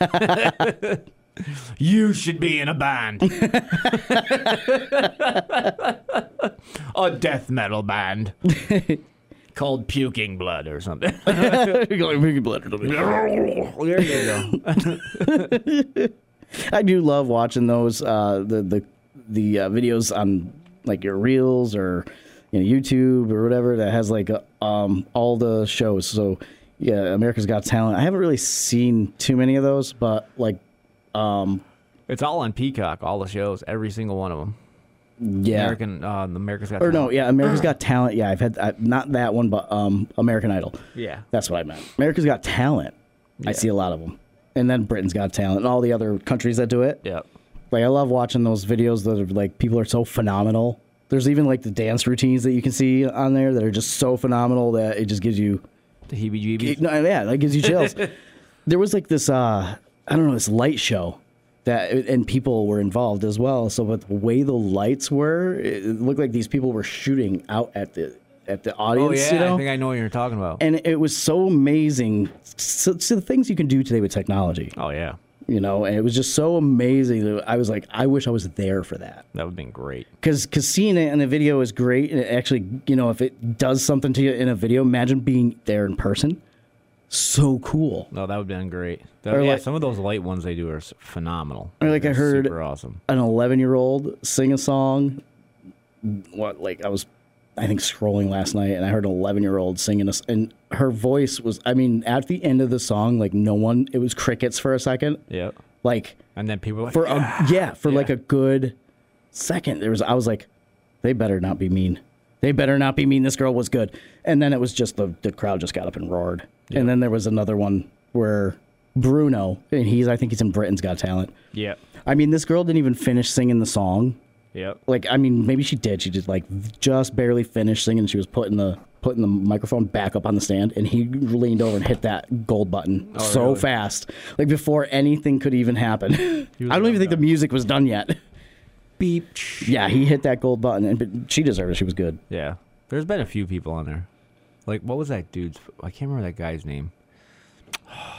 Speaker 3: You should be in a band. A death metal band. Called Puking Blood or something.
Speaker 4: Puking Blood.
Speaker 3: There you go.
Speaker 4: I do love watching those the videos on like your Reels or YouTube or whatever that has like all the shows. So yeah, America's Got Talent. I haven't really seen too many of those, but like
Speaker 3: it's all on Peacock. All the shows, every single one of them.
Speaker 4: Yeah,
Speaker 3: America's Got
Speaker 4: Talent.
Speaker 3: Or no,
Speaker 4: yeah, America's Got Talent. Yeah, I've had not that one, but American Idol.
Speaker 3: Yeah,
Speaker 4: that's what I meant. America's Got Talent. Yeah. I see a lot of them, and then Britain's Got Talent, and all the other countries that do it.
Speaker 3: Yeah,
Speaker 4: like I love watching those videos that are like people are so phenomenal. There's even like the dance routines that you can see on there that are just so phenomenal that it just gives you
Speaker 3: the heebie-jeebies.
Speaker 4: No, yeah, that gives you chills. There was like this this light show and people were involved as well. So with the way the lights were, it looked like these people were shooting out at the audience.
Speaker 3: Oh yeah, I think I know what you're talking about.
Speaker 4: And it was so amazing. So the things you can do today with technology.
Speaker 3: Oh yeah.
Speaker 4: And it was just so amazing that I was like, I wish I was there for that.
Speaker 3: That would have been great.
Speaker 4: Because seeing it in a video is great. And it actually, if it does something to you in a video, imagine being there in person. So cool.
Speaker 3: No, that would have been great. Some of those light ones they do are phenomenal.
Speaker 4: Or like I heard
Speaker 3: super awesome.
Speaker 4: An 11-year-old sing a song. I was, I think, scrolling last night, and I heard an 11-year-old singing and her voice was, at the end of the song, like it was crickets for a second.
Speaker 3: Yeah.
Speaker 4: And
Speaker 3: then people were like,
Speaker 4: like a good second. I was like, they better not be mean. They better not be mean. This girl was good. And then it was just the crowd just got up and roared. Yeah. And then there was another one where Bruno, and I think he's in Britain's Got Talent.
Speaker 3: Yeah.
Speaker 4: This girl didn't even finish singing the song.
Speaker 3: Yep.
Speaker 4: Maybe she did. She just just barely finished singing. She was putting the microphone back up on the stand, and he leaned over and hit that gold button really fast, before anything could even happen. I don't even think the music was done yet.
Speaker 3: Beep.
Speaker 4: Yeah, he hit that gold button, but she deserved it. She was good.
Speaker 3: Yeah. There's been a few people on there. What was that dude's? I can't remember that guy's name.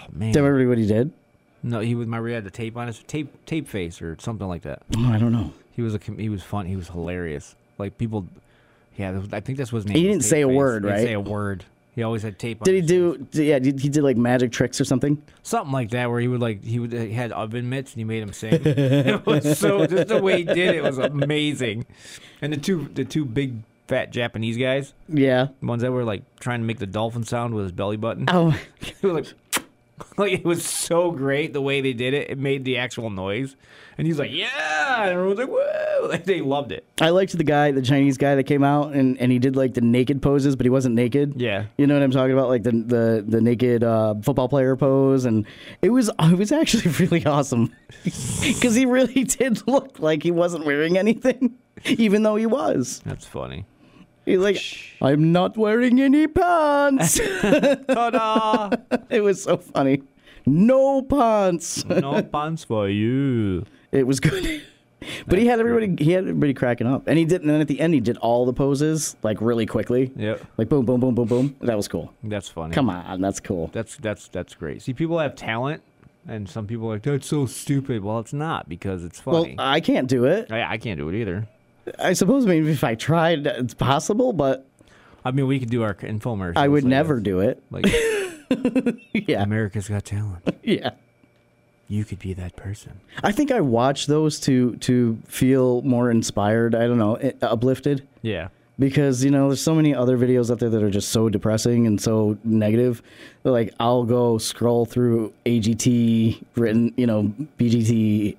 Speaker 3: man.
Speaker 4: Tell everybody what he did?
Speaker 3: No, he had the tape on his tape face or something like that.
Speaker 4: Oh, I don't know.
Speaker 3: He was fun. He was hilarious. Like people, yeah. I think that's what his name.
Speaker 4: He
Speaker 3: was,
Speaker 4: didn't say a
Speaker 3: Tape Face.
Speaker 4: word,
Speaker 3: He
Speaker 4: right?
Speaker 3: didn't say a word. He always had tape on
Speaker 4: Did he
Speaker 3: his
Speaker 4: do?
Speaker 3: face.
Speaker 4: Yeah, he did like magic tricks or something.
Speaker 3: Something like that, where he had oven mitts and he made him sing. It was so just the way he did it was amazing. And the two big fat Japanese guys,
Speaker 4: Yeah.
Speaker 3: the ones that were like trying to make the dolphin sound with his belly button.
Speaker 4: Oh,
Speaker 3: It was like it was so great the way they did it. It made the actual noise, and he's like, "Yeah!" And everyone's like, "Whoa!" Like, they loved it.
Speaker 4: I liked the Chinese guy that came out and he did like the naked poses, but he wasn't naked.
Speaker 3: Yeah.
Speaker 4: You know what I'm talking about, like the naked football player pose, and it was actually really awesome because he really did look like he wasn't wearing anything, even though he was.
Speaker 3: That's funny.
Speaker 4: He's like, I'm not wearing any pants.
Speaker 3: Ta-da!
Speaker 4: It was so funny. No pants.
Speaker 3: No pants for you.
Speaker 4: It was good. But he had everybody cracking up. And then at the end he did all the poses like really quickly.
Speaker 3: Yep.
Speaker 4: Like boom, boom, boom, boom, boom. That was cool.
Speaker 3: That's funny.
Speaker 4: Come on, that's cool.
Speaker 3: That's great. See, people have talent, and some people are like, that's so stupid. Well, it's not, because it's
Speaker 4: Well,
Speaker 3: funny.
Speaker 4: I can't do it.
Speaker 3: I can't do it either.
Speaker 4: I suppose maybe if I tried, it's possible, but
Speaker 3: I mean, we could do our infomercials.
Speaker 4: I would
Speaker 3: like
Speaker 4: never
Speaker 3: this.
Speaker 4: do it.
Speaker 3: Like,
Speaker 4: Yeah.
Speaker 3: America's Got Talent.
Speaker 4: Yeah.
Speaker 3: You could be that person.
Speaker 4: I think I watch those to feel more inspired. I don't know, uplifted.
Speaker 3: Yeah.
Speaker 4: Because, there's so many other videos out there that are just so depressing and so negative. Like, I'll go scroll through AGT, written, BGT,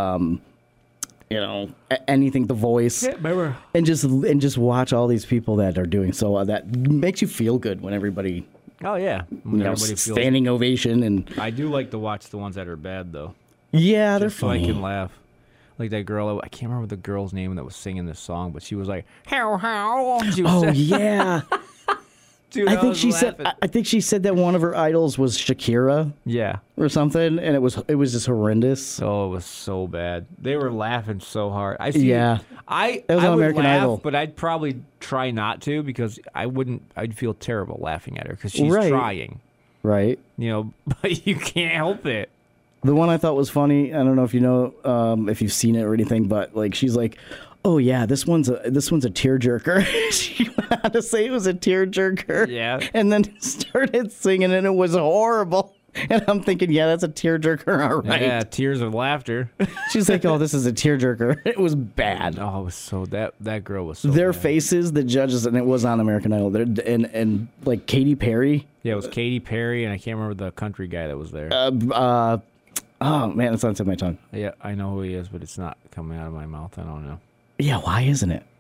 Speaker 4: anything, The Voice,
Speaker 3: Remember?
Speaker 4: and just watch all these people that are doing so. That makes you feel good when everybody,
Speaker 3: Oh, yeah. When everybody feels.
Speaker 4: standing ovation. And
Speaker 3: I do like to watch the ones that are bad, though.
Speaker 4: yeah, they're
Speaker 3: So I
Speaker 4: funny.
Speaker 3: can laugh. Like that girl, I can't remember the girl's name that was singing this song, but she was like, how. She was
Speaker 4: Oh
Speaker 3: saying-
Speaker 4: yeah,
Speaker 3: Dude,
Speaker 4: I think
Speaker 3: was
Speaker 4: she
Speaker 3: laughing.
Speaker 4: said. I think she said that one of her idols was Shakira
Speaker 3: Yeah.
Speaker 4: or something, and it was just horrendous.
Speaker 3: Oh, it was so bad. They were laughing so hard. I see.
Speaker 4: Yeah.
Speaker 3: I
Speaker 4: That was
Speaker 3: I
Speaker 4: on
Speaker 3: would
Speaker 4: American
Speaker 3: laugh,
Speaker 4: Idol.
Speaker 3: but I'd probably try not to, because I'd feel terrible laughing at her because she's
Speaker 4: Right.
Speaker 3: trying.
Speaker 4: Right.
Speaker 3: But you can't help it.
Speaker 4: The one I thought was funny. I don't know if you know, if you've seen it or anything, but like she's like, "Oh yeah, this one's a tearjerker." She went on to say it was a tearjerker.
Speaker 3: Yeah.
Speaker 4: And then started singing, and it was horrible. And I'm thinking, yeah, that's a tearjerker, all right.
Speaker 3: Yeah, tears of laughter.
Speaker 4: She's like, "Oh, this is a tearjerker." It was bad.
Speaker 3: Oh, it was so that girl was so
Speaker 4: Their
Speaker 3: bad.
Speaker 4: faces, the judges, and it was on American Idol. And like Katy Perry.
Speaker 3: Yeah, it was Katy Perry, and I can't remember the country guy that was there.
Speaker 4: Oh man, it's on the tip of my tongue.
Speaker 3: Yeah, I know who he is, but it's not coming out of my mouth. I don't know.
Speaker 4: Yeah, why isn't it?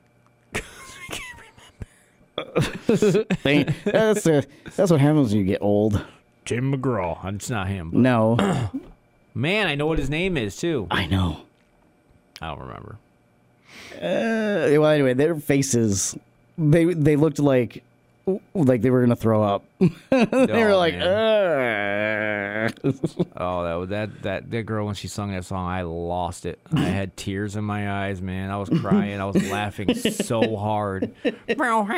Speaker 4: That's what happens when you get old.
Speaker 3: Tim McGraw. It's not him.
Speaker 4: No,
Speaker 3: Man, I know what his name is, too.
Speaker 4: I know.
Speaker 3: I don't remember.
Speaker 4: Well, anyway, their faces, they looked like they were gonna throw up. They were like,
Speaker 3: Oh, that girl, when she sung that song, I lost it. I had tears in my eyes, man. I was crying. I was laughing so hard. I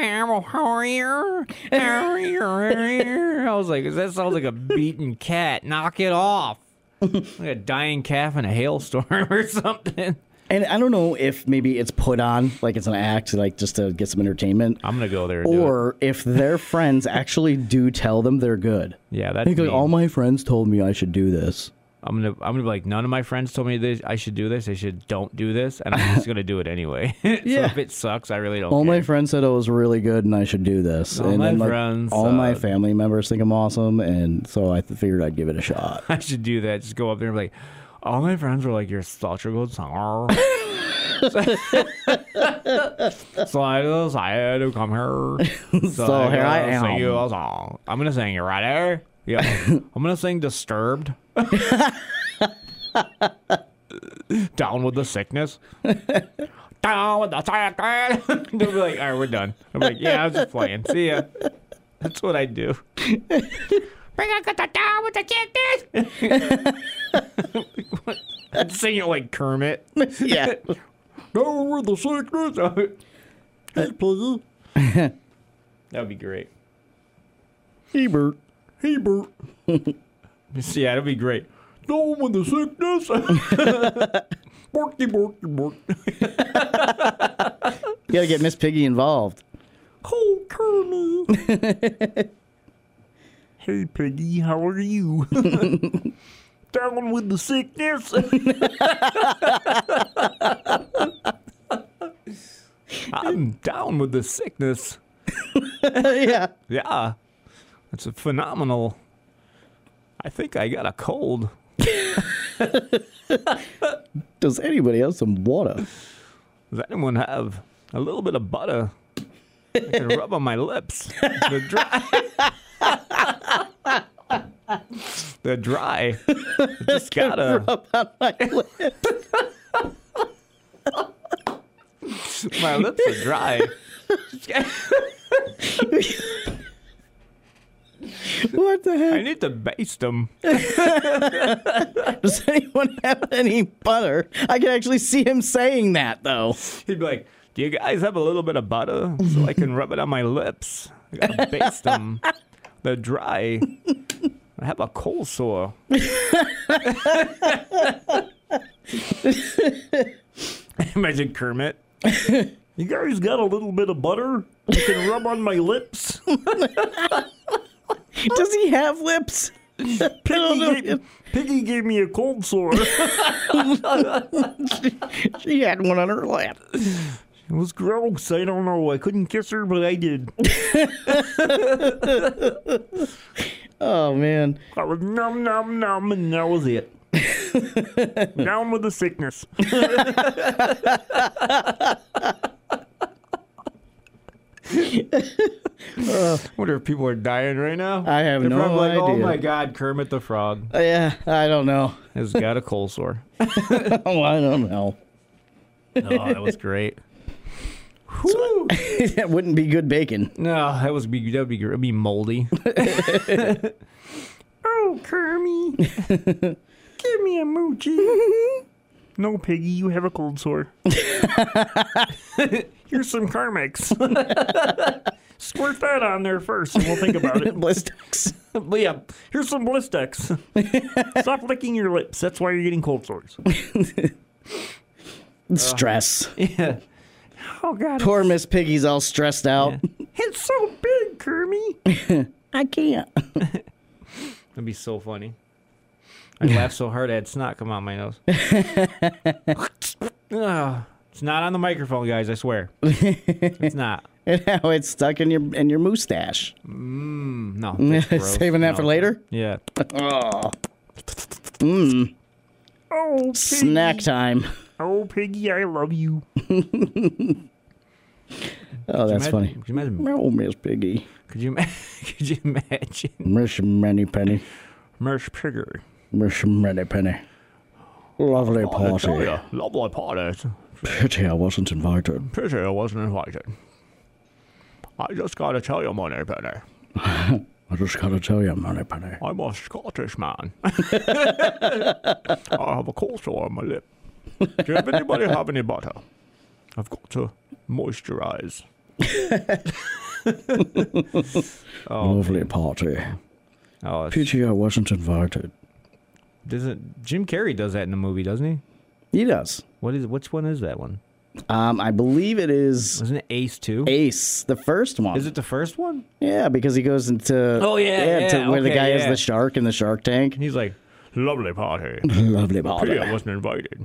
Speaker 3: was like, that sounds like a beaten cat. Knock it off. Like a dying calf in a hailstorm or something.
Speaker 4: And I don't know if maybe it's put on, like it's an act, like just to get some entertainment,
Speaker 3: I'm gonna go there and do it.
Speaker 4: or if their friends actually do tell them they're good.
Speaker 3: Yeah, that's
Speaker 4: Like,
Speaker 3: me.
Speaker 4: all my friends told me I should do this.
Speaker 3: I'm gonna be like, none of my friends told me this. I should do this. They should don't do this, and I'm just gonna do it anyway. So
Speaker 4: Yeah.
Speaker 3: if it sucks, I really don't.
Speaker 4: All
Speaker 3: care.
Speaker 4: my friends said it was really good and I should do this.
Speaker 3: All
Speaker 4: and
Speaker 3: my
Speaker 4: then, like,
Speaker 3: friends
Speaker 4: all my
Speaker 3: said-
Speaker 4: family members think I'm awesome, and so I figured I'd give it a shot.
Speaker 3: I should do that. Just go up there and be like, all my friends were like, you're such a good singer. So I decided to come here.
Speaker 4: So here I am.
Speaker 3: Sing you a song. I'm gonna sing you right there. Yeah, I'm gonna sing "Disturbed." Down with the sickness. Down with the sickness. They'll be like, all right, we're done. I'm like, yeah, I was just playing. See ya. That's what I do. Bring up the down with the sickness. I'd sing it like Kermit.
Speaker 4: Yeah.
Speaker 3: Down with the sickness. Hey, please. That would be great.
Speaker 4: Hebert.
Speaker 3: Hebert. Yeah, it'll be great. Down with the sickness. Borky, borky, bork.
Speaker 4: You gotta get Miss Piggy involved.
Speaker 3: Oh, Kermie. Hey, Piggy, how are you? Down with the sickness. I'm down with the sickness.
Speaker 4: Yeah.
Speaker 3: Yeah. That's a phenomenal. I think I got a cold.
Speaker 4: Does anybody have some water?
Speaker 3: Does anyone have a little bit of butter I can rub on my lips? The dry. I just gotta.
Speaker 4: Rub on my lips.
Speaker 3: My lips are dry.
Speaker 4: What the heck?
Speaker 3: I need to baste them.
Speaker 4: Does anyone have any butter? I can actually see him saying that, though.
Speaker 3: He'd be like, do you guys have a little bit of butter so I can rub it on my lips? I gotta baste them. They're dry. I have a cold sore. Imagine Kermit. You guys got a little bit of butter you can rub on my lips?
Speaker 4: Does he have lips?
Speaker 3: Piggy gave me a cold sore.
Speaker 4: She had one on her lap.
Speaker 3: It was gross. I don't know. I couldn't kiss her, but I did.
Speaker 4: Oh, man.
Speaker 3: I was numb, numb, numb, and that was it. Down with the sickness. Wonder if people are dying right now.
Speaker 4: I have
Speaker 3: They're
Speaker 4: no
Speaker 3: probably like,
Speaker 4: idea.
Speaker 3: oh my God, Kermit the Frog
Speaker 4: Yeah, I don't know.
Speaker 3: has got a cold sore.
Speaker 4: Oh, I don't know.
Speaker 3: Oh, that was great.
Speaker 4: That wouldn't be good bacon.
Speaker 3: No, that would be great. It'd be moldy. Oh, Kermit. Give me a moochie. No, Piggy, you have a cold sore. Here's some Carmex. Squirt that on there first, and we'll think about it.
Speaker 4: Blistex.
Speaker 3: But yeah, here's some Blistex. Stop licking your lips. That's why you're getting cold sores.
Speaker 4: Stress.
Speaker 3: Yeah. Oh, God.
Speaker 4: Poor Miss Piggy's all stressed out.
Speaker 3: Yeah. It's so big, Kermit.
Speaker 4: I can't.
Speaker 3: That'd be so funny. I laughed so hard I had snot come out my nose. Ugh. It's not on the microphone, guys, I swear. It's not.
Speaker 4: And now it's stuck in your mustache.
Speaker 3: No. That's gross.
Speaker 4: Saving that
Speaker 3: No.
Speaker 4: for later?
Speaker 3: Yeah.
Speaker 4: Oh.
Speaker 3: Oh, Piggy.
Speaker 4: Snack time.
Speaker 3: Oh, Piggy, I love you.
Speaker 4: Oh, that's funny.
Speaker 3: Could you imagine?
Speaker 4: Oh, Miss Piggy.
Speaker 3: Could you imagine?
Speaker 4: Miss Moneypenny.
Speaker 3: Miss Piggy.
Speaker 4: Miss Moneypenny. Lovely party.
Speaker 3: Lovely party.
Speaker 4: Pity I wasn't invited.
Speaker 3: Pity I wasn't invited. I just gotta tell you, Moneypenny.
Speaker 4: I just gotta tell you, Moneypenny.
Speaker 3: I'm a Scottish man. I have a cold sore on my lip. Do anybody have any butter? I've got to moisturize.
Speaker 4: Lovely party.
Speaker 3: Oh,
Speaker 4: Pity I wasn't invited.
Speaker 3: Jim Carrey does that in the movie, doesn't he?
Speaker 4: He does.
Speaker 3: Which one is that one?
Speaker 4: I believe it is
Speaker 3: Wasn't it Ace 2?
Speaker 4: Ace, the first one.
Speaker 3: Is it the first one?
Speaker 4: Yeah, because he goes into
Speaker 3: Oh, yeah,
Speaker 4: to where the
Speaker 3: okay,
Speaker 4: guy is
Speaker 3: yeah.
Speaker 4: the shark in the Shark Tank.
Speaker 3: He's like, lovely party.
Speaker 4: Lovely
Speaker 3: Pity I
Speaker 4: party.
Speaker 3: wasn't invited.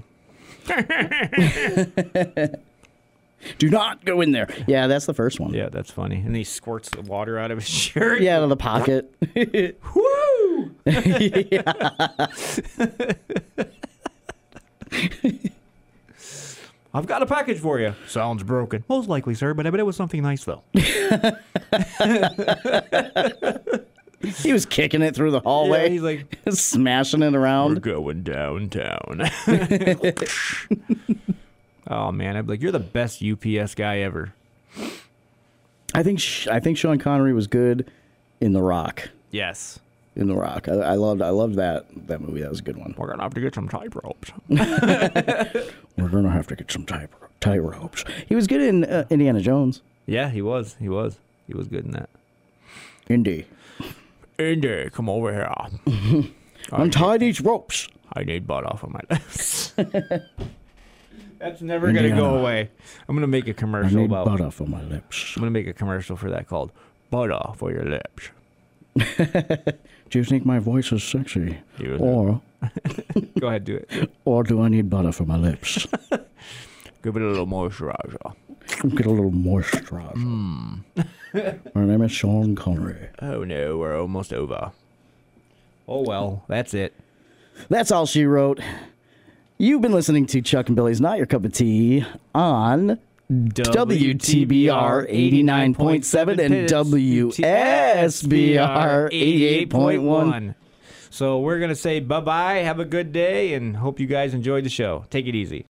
Speaker 4: Do not go in there. Yeah, that's the first one.
Speaker 3: Yeah, that's funny. And he squirts the water out of his shirt.
Speaker 4: Yeah, out of the pocket.
Speaker 3: Woo! I've got a package for you. Sounds broken. Most likely, sir, but I bet it was something nice, though.
Speaker 4: He was kicking it through the hallway.
Speaker 3: Yeah, he's like,
Speaker 4: smashing it
Speaker 3: we're
Speaker 4: around.
Speaker 3: going downtown. Oh, man. I'd be like, you're the best UPS guy ever.
Speaker 4: I think Sean Connery was good in The Rock.
Speaker 3: Yes.
Speaker 4: In The Rock, I loved that movie. That was a good one.
Speaker 3: We're going to have to get some tight ropes.
Speaker 4: We're gonna have to get some tight ropes. He was good in Indiana Jones.
Speaker 3: Yeah, he was. He was good in that.
Speaker 4: Indy.
Speaker 3: Indy, come over here.
Speaker 4: Untie these ropes.
Speaker 3: I need butter for my lips. That's never going to go away. I'm going to make a
Speaker 4: I
Speaker 3: commercial
Speaker 4: need
Speaker 3: about...
Speaker 4: butter for my lips.
Speaker 3: I'm going to make a commercial for that called Butter for Your Lips.
Speaker 4: Do you think my voice is sexy?
Speaker 3: You
Speaker 4: Or
Speaker 3: Go ahead, do it.
Speaker 4: or do I need butter for my lips?
Speaker 3: Give it a little moisturizer.
Speaker 4: Get a little moisturizer. My name is Sean Connery.
Speaker 3: Oh, no, we're almost over. Oh, well, that's it.
Speaker 4: That's all she wrote. You've been listening to Chuck and Billy's Not Your Cup of Tea on WTBR 89.7 and WSBR 88.1.
Speaker 3: So we're going to say bye-bye, have a good day, and hope you guys enjoyed the show. Take it easy.